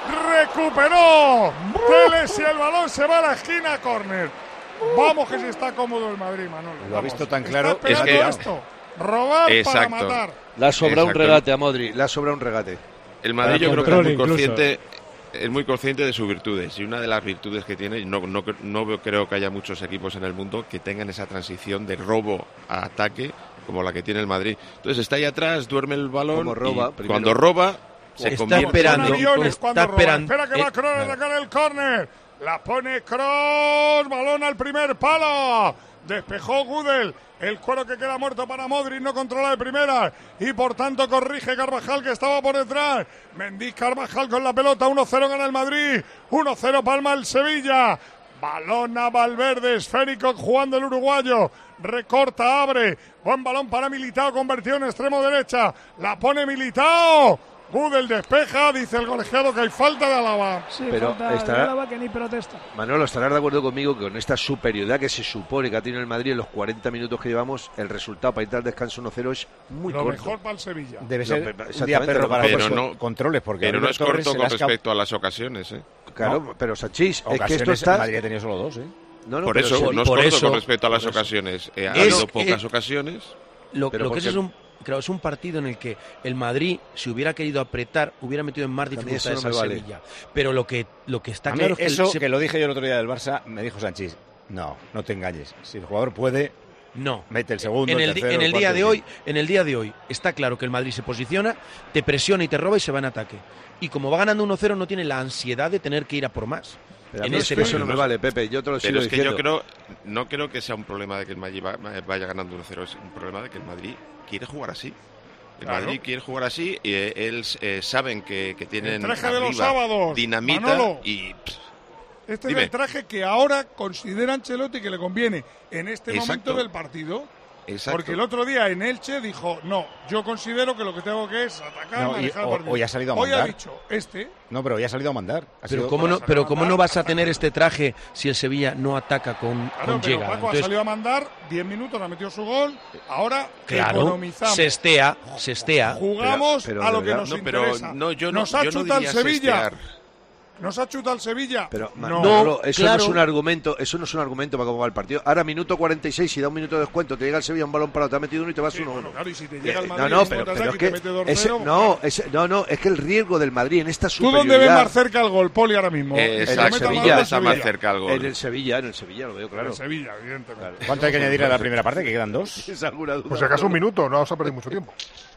Recuperó Teles y el balón se va a la esquina, córner. Vamos que si está cómodo el Madrid, Manolo. Lo ha Vamos. visto tan Está claro. esperando Es que- esto. Robar Exacto. para matar. Le ha sobrado un Exacto. regate a Modri, le ha sobrado un regate. El Madrid yo Para creo que es muy control incluso. consciente, es muy consciente de sus virtudes y una de las virtudes que tiene, no, no, no veo- creo que haya muchos equipos en el mundo que tengan esa transición de robo a ataque como la que tiene el Madrid. Entonces está ahí atrás, duerme el balón Como roba, y primero. cuando roba se Está convierte esperando, Son aviones está cuando roban. esperando. Espera que va eh, Kroos a sacar el córner. La pone Kroos. Balón al primer palo. Despejó Gudel. El cuero que queda muerto para Modric. No controla de primera. Y por tanto corrige Carvajal que estaba por detrás. Mendy Carvajal con la pelota. uno cero gana el Madrid. uno cero palma el Sevilla. Balón a Valverde. Esférico jugando el uruguayo. Recorta, abre. Buen balón para Militao. Convertido en extremo derecha. La pone Militao. Gudel despeja, dice el colegiado que hay falta de Alaba. Sí, Pero falta de estará- Álava que ni protesta. Manolo, estarás de acuerdo conmigo que con esta superioridad que se supone que ha tenido el Madrid en los cuarenta minutos que llevamos, el resultado para ir al descanso uno cero es muy Lo corto. mejor para el Sevilla. Debe No, ser pero- un día exactamente, perro lo para mejor los pero con- no- controles, porque pero no Oliver es Torres corto se con le ha escap- respecto a las ocasiones, ¿eh? Claro, No. pero Sanchís, es que esto Ocasiones, está... el Madrid ha tenido solo dos, ¿eh? No, no, Por pero eso, sí, no es por corto eso- con respecto a las por eso. ocasiones. Eh, ha Es habido que- pocas ocasiones. Lo, Pero lo que es, porque- es un, claro, es un partido en el que el Madrid, si hubiera querido apretar, hubiera metido en más A mí eso dificultades no al me vale. Sevilla. Pero lo que, lo que está A mí claro es que el eso Se- que lo dije yo el otro día del Barça, me dijo Sanchís, no, no te engañes. Si el jugador puede, no. mete el segundo, En el el, di- tercero, en el el día cuarto, de el hoy, quinto. en el día de hoy está claro que el Madrid se posiciona, te presiona y te roba y se va en ataque. Y como va ganando uno cero, no tiene la ansiedad de tener que ir a por más. Pero a En mí ese es que eso caso no me vale, Pepe, yo te lo sigo Pero es que diciendo. yo creo, no creo que sea un problema de que el Madrid va- vaya ganando uno cero, es un problema de que el Madrid quiere jugar así. El Claro. Madrid quiere jugar así y eh, él eh, saben que, que tienen El traje de los arriba sábados, dinamita Manolo. y pff, Este Dime. es el traje que ahora considera Ancelotti que le conviene en este Exacto. momento del partido. exacto. Porque el otro día en Elche dijo, no, yo considero que lo que tengo que es atacar, No, y- manejar el o- partido. hoy ha salido a Hoy ha mandar. dicho, este, No, pero ya ha salido a mandar. Ha Pero sido- cómo no, salió pero a cómo mandar. no vas a tener este traje si el Sevilla no ataca con, claro, con pero llegada. Paco ha Entonces, salido a mandar, diez minutos, ha metido su gol, ahora claro, economizamos. se estea, se estea. Jugamos Pero- pero a lo de que verdad- nos no, pero interesa. no, yo no, nos ha yo no chutado el diría Sevilla. sestear. Nos ha chutado el Sevilla. Pero Ma- no. Manolo, eso claro. no es un argumento, eso no es un argumento para cómo va el partido. Ahora minuto cuarenta y seis, si da un minuto de descuento, te llega el Sevilla un balón parado, te ha metido uno y te vas Sí, uno bueno, uno. claro, y si te llega el Eh, Madrid no, no, en pero, contraataque pero es y que te mete dos ese- cero, no, ese- no, no, es que el riesgo del Madrid en esta ¿Tú superioridad. dónde ves más cerca el gol, Poli, ahora mismo? Eh, ¿El que exacto, meta Sevilla, Madrid o está más Sevilla? cerca al gol. En el Sevilla, en el Sevilla, lo veo claro. En Sevilla, evidentemente. ¿Cuánto hay que añadir a la primera parte? Que quedan dos. ¿Es alguna duda? Pues si acaso un minuto, no vamos a perder mucho tiempo.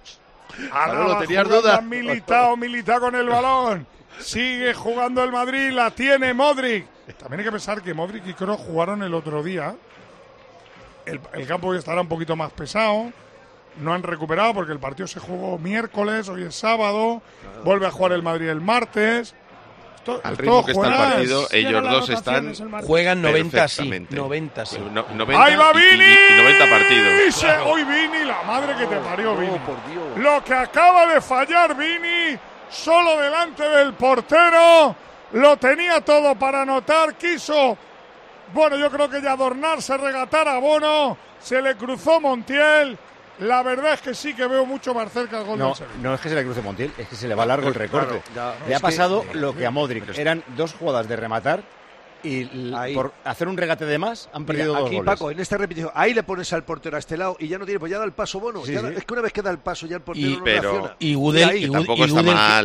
Manolo, Alaba ¿tenías jugando duda? a Militao, Militao con el balón. Sigue jugando el Madrid, la tiene Modric. También hay que pensar que Modric y Kroos jugaron el otro día. El, el campo hoy estará un poquito más pesado. No han recuperado porque el partido se jugó miércoles, hoy es sábado. Vuelve a jugar el Madrid el martes. Esto- Al esto ritmo que está el juegas. partido, Llegan ellos las dos están rotaciones el martes. Juegan noventa sí, perfectamente. noventa sí. No- noventa ¡Ahí va y- y- Vini! y noventa partidos. Se- Hoy Vini, la madre que te parió, Vini. Oh, por Dios. Lo que acaba de fallar Vini, solo delante del portero, lo tenía todo para anotar, quiso, bueno, yo creo que ya adornarse, regatar a Bono, se le cruzó Montiel, la verdad es que sí que veo mucho más cerca el gol No, del Sevilla. no es que se le cruce Montiel, es que se le va largo el recorte. Claro, ya, le es ha pasado que- lo que a Modric. Eran dos jugadas de rematar y l- Ahí. por hacer un regate de más han Mira, perdido dos aquí, goles. Paco, en esta repetición, ahí le pones al portero a este lado y ya no tiene, pues ya da el paso Bono. Sí, Ya sí. da- es que una vez que da el paso ya el portero Y- no pero- reacciona. Y Gudel, ahí, y Gu- Tampoco y está Gudel que- mal.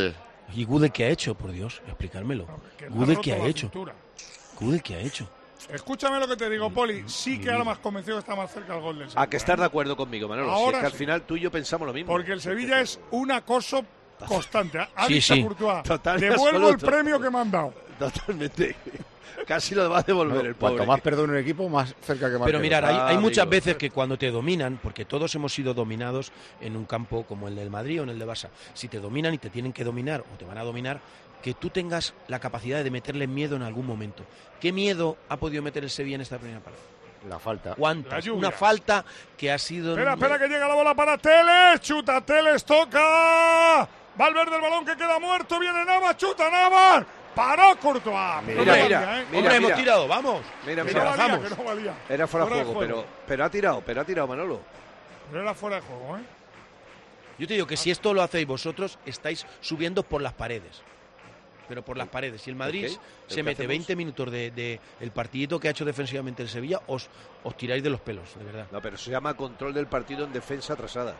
¿Y Gude qué ha hecho? Por Dios, explicármelo. ¿Gude qué ha hecho? ¿Gude qué ha hecho? Escúchame lo que te digo, Poli. Sí que ahora más convencido que está más cerca el gol del Sevilla. A que estás de acuerdo conmigo, Manolo. Ahora si es que sí. al final tú y yo pensamos lo mismo. Porque el Sevilla es un acoso constante. Ha Sí, dicho sí. Courtois, Total y devuelvo el absoluto. premio que me han dado. Totalmente. Casi lo va a devolver el Cuanto pobre. más perdone un equipo, más cerca que más. Pero mirar, hay, Ah, hay muchas amigo. veces que cuando te dominan, porque todos hemos sido dominados en un campo como el del Madrid o en el de Barça, si te dominan y te tienen que dominar o te van a dominar, que tú tengas la capacidad de meterle miedo en algún momento. ¿Qué miedo ha podido meter el Sevilla en esta primera parte? La falta. ¿Cuántas? La lluvia. Una falta que ha sido... Espera, espera, que llega la bola para Teles. Chuta, Teles, toca. Valverde, el balón que queda muerto. Viene Navas, chuta Navas. Paró Courtois. Mira, No mira, valía, mira, ¿eh? mira, Hombre, hemos mira. tirado, vamos. Mira, Que mira, no valía, bajamos. que no valía. Era fuera, Fuera de de juego, juego. pero, pero ha tirado, pero ha tirado Manolo. Pero era fuera de juego, ¿eh? Yo te digo que si esto lo hacéis vosotros, estáis subiendo por las paredes. Pero por las paredes. Si el Madrid Ok, se ¿pero qué mete hacemos? veinte minutos de, de el partidito que ha hecho defensivamente el Sevilla, os, os tiráis de los pelos, de verdad. No, pero se llama control del partido en defensa atrasada.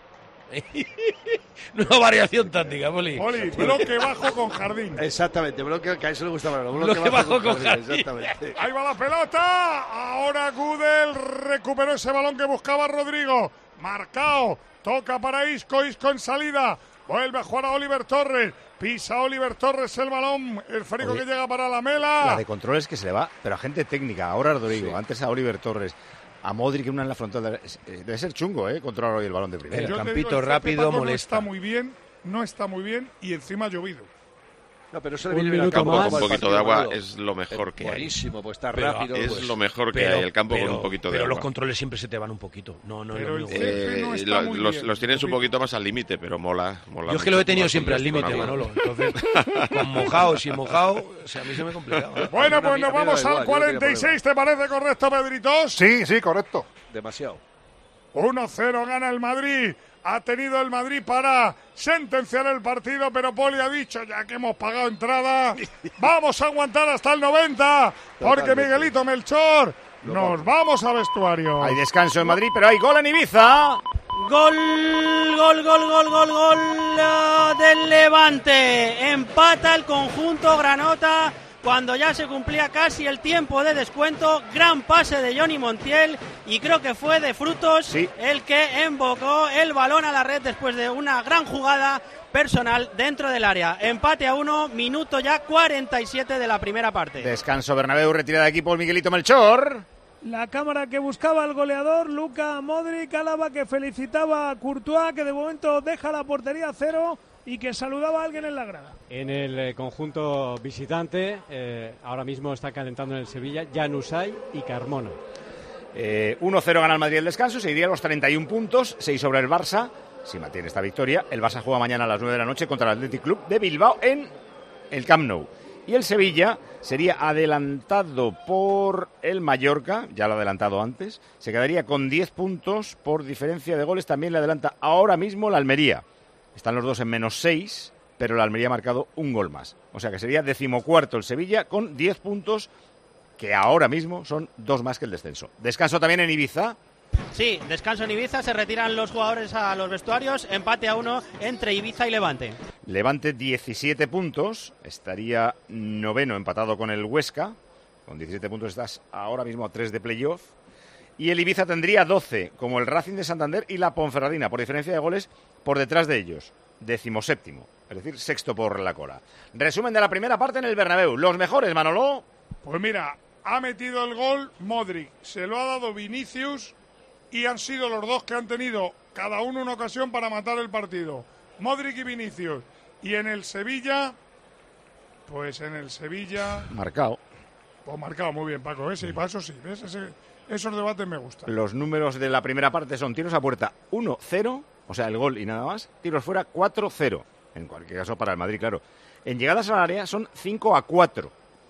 Nueva variación táctica, Poli. Poli, bloque bajo con Jardín. Exactamente, bloque, que a eso le gusta Manolo. Bloque bajo con Jardín. Exactamente. Ahí va la pelota. Ahora Gudel recuperó ese balón que buscaba Rodrigo. Marcao. Toca para Isco. Isco en salida. Vuelve a jugar a Oliver Torres. Pisa Oliver Torres el balón. El Férico Oye, que llega para la Mela. La de controles que se le va, pero a gente técnica. Ahora a Rodrigo, sí. Antes a Oliver Torres, a Modric, una en la frontal. Debe ser chungo, ¿eh? Controlar hoy el balón de primera. El Yo te campito digo, el rápido Paco molesta. No está muy bien. No está muy bien. Y encima ha llovido. No, pero eso le Un viene bien al minuto campo. más. como Un el poquito partido de agua Manolo. es lo mejor que hay. Buenísimo, pues está Pero rápido. Es pues. lo mejor que Pero- hay, el campo pero- con un poquito de Pero agua. los controles siempre se te van un poquito. No, no, es Pero lo el mismo. césped no Eh, está lo- muy los, bien. los tienes un poquito más al límite, pero mola, mola. Yo es que lo he mucho tenido jugar siempre con- al límite, con agua. Manolo. Entonces, con mojado, sin mojado, o sea, a mí se me ha complicado. ¿eh? Bueno, A mí- pues a mí nos me da vamos igual, al yo no tenía cuarenta y seis. ¿Te parece correcto, Pedritos? Sí, sí, correcto. Demasiado. uno cero gana el Madrid. Ha tenido el Madrid para sentenciar el partido, pero Poli ha dicho, ya que hemos pagado entrada, vamos a aguantar hasta el noventa, porque Totalmente. Miguelito Melchor, Lo nos vamos a vestuario. Hay descanso en Madrid, pero hay gol en Ibiza. Gol, gol, gol, gol, gol, gol ah, del Levante. Empata el conjunto granota cuando ya se cumplía casi el tiempo de descuento. Gran pase de Johnny Montiel y creo que fue de Frutos Sí. el que embocó el balón a la red después de una gran jugada personal dentro del área. Empate a uno, minuto ya cuarenta y siete de la primera parte. Descanso Bernabéu, retirada de equipo el Miguelito Melchor. La cámara que buscaba al goleador, Luka Modric, Álava que felicitaba a Courtois, que de momento deja la portería a cero y que saludaba a alguien en la grada. En el eh, conjunto visitante, eh, ahora mismo está calentando en el Sevilla, Januzaj y Carmona. Eh, uno cero gana el Madrid el descanso, se iría a los treinta y un puntos, seis sobre el Barça. Si mantiene esta victoria, el Barça juega mañana a las nueve de la noche contra el Athletic Club de Bilbao en el Camp Nou. Y el Sevilla sería adelantado por el Mallorca, ya lo ha adelantado antes, se quedaría con diez puntos por diferencia de goles, también le adelanta ahora mismo la Almería. Están los dos en menos seis, pero la Almería ha marcado un gol más. O sea que sería decimocuarto el Sevilla con diez puntos, que ahora mismo son dos más que el descenso. Descanso también en Ibiza. Sí, descanso en Ibiza, se retiran los jugadores a los vestuarios, empate a uno entre Ibiza y Levante. Levante diecisiete puntos, estaría noveno empatado con el Huesca, con diecisiete puntos estás ahora mismo a tres de playoff, y el Ibiza tendría doce, como el Racing de Santander y la Ponferradina, por diferencia de goles por detrás de ellos, decimoséptimo, es decir, sexto por la cola. Resumen de la primera parte en el Bernabéu, los mejores, Manolo. Pues mira, ha metido el gol Modric, se lo ha dado Vinicius y han sido los dos que han tenido cada uno una ocasión para matar el partido. Modric y Vinicius. Y en el Sevilla, pues en el Sevilla... Marcado. Pues marcado, muy bien, Paco, ese y para eso sí, ¿ves? Ese, esos debates me gustan. Los números de la primera parte son tiros a puerta uno cero, o sea, el gol y nada más, tiros fuera cuatro cero, en cualquier caso para el Madrid, claro. En llegadas al área son cinco a cuatro.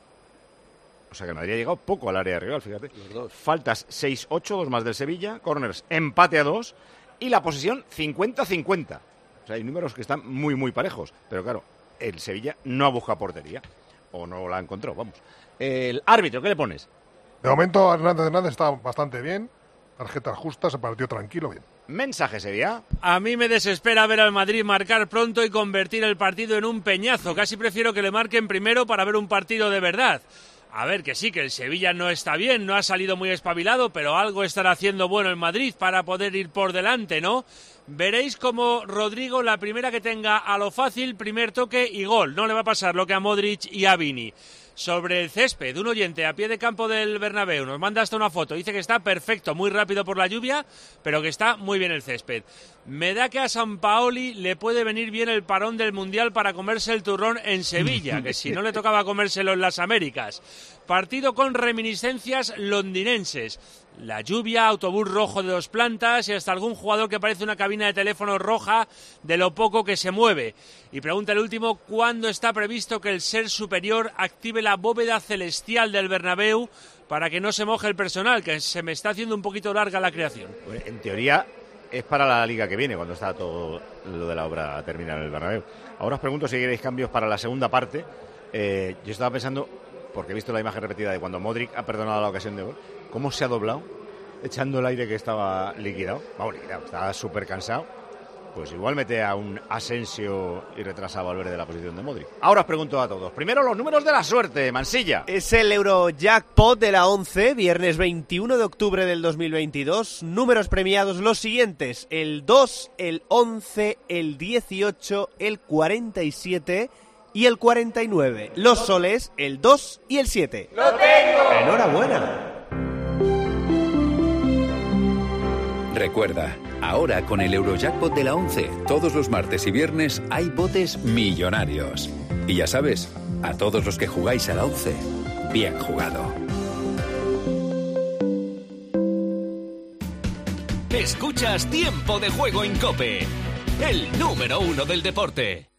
O sea que el Madrid ha llegado poco al área de rival, fíjate. Faltas seis ocho, dos más del Sevilla, corners empate a dos y la posesión cincuenta cincuenta. O sea, hay números que están muy, muy parejos. Pero claro, el Sevilla no ha buscado portería. O no la encontró, vamos. El árbitro, ¿qué le pones? De momento Hernández Hernández está bastante bien. Tarjetas justas, se partió tranquilo, bien. Mensaje, Sevilla. A mí me desespera ver al Madrid marcar pronto y convertir el partido en un peñazo. Casi prefiero que le marquen primero para ver un partido de verdad. A ver, que sí, que el Sevilla no está bien, no ha salido muy espabilado, pero algo estará haciendo bueno el Madrid para poder ir por delante, ¿no? Veréis como Rodrigo, la primera que tenga a lo fácil, primer toque y gol. No le va a pasar lo que a Modric y a Vini. Sobre el césped, un oyente a pie de campo del Bernabéu nos manda hasta una foto, dice que está perfecto, muy rápido por la lluvia, pero que está muy bien el césped. Me da que a Sampaoli le puede venir bien el parón del Mundial para comerse el turrón en Sevilla, que si no le tocaba comérselo en las Américas. Partido con reminiscencias londinenses. La lluvia, autobús rojo de dos plantas y hasta algún jugador que parece una cabina de teléfono roja de lo poco que se mueve. Y pregunta el último, ¿cuándo está previsto que el ser superior active la bóveda celestial del Bernabéu para que no se moje el personal, que se me está haciendo un poquito larga la creación? Pues en teoría es para la liga que viene, cuando está todo lo de la obra terminada en el Bernabéu. Ahora os pregunto si queréis cambios para la segunda parte. Eh, yo estaba pensando, porque he visto la imagen repetida de cuando Modric ha perdonado la ocasión de gol, cómo se ha doblado, echando el aire que estaba liquidado. Vamos, liquidado, estaba súper cansado. Pues igual mete a un Asensio y retrasa a Valverde de la posición de Modric. Ahora os pregunto a todos. Primero los números de la suerte, Mansilla. Es el Eurojackpot de la once, viernes veintiuno de octubre del dos mil veintidós. Números premiados los siguientes: el dos, el once, el dieciocho, el cuarenta y siete y el cuarenta y nueve. Los soles, el dos y el siete. ¡Lo tengo! ¡Enhorabuena! Recuerda, ahora con el Eurojackpot de la once, todos los martes y viernes hay botes millonarios. Y ya sabes, a todos los que jugáis a la once, bien jugado. Escuchas Tiempo de Juego en COPE, el número uno del deporte.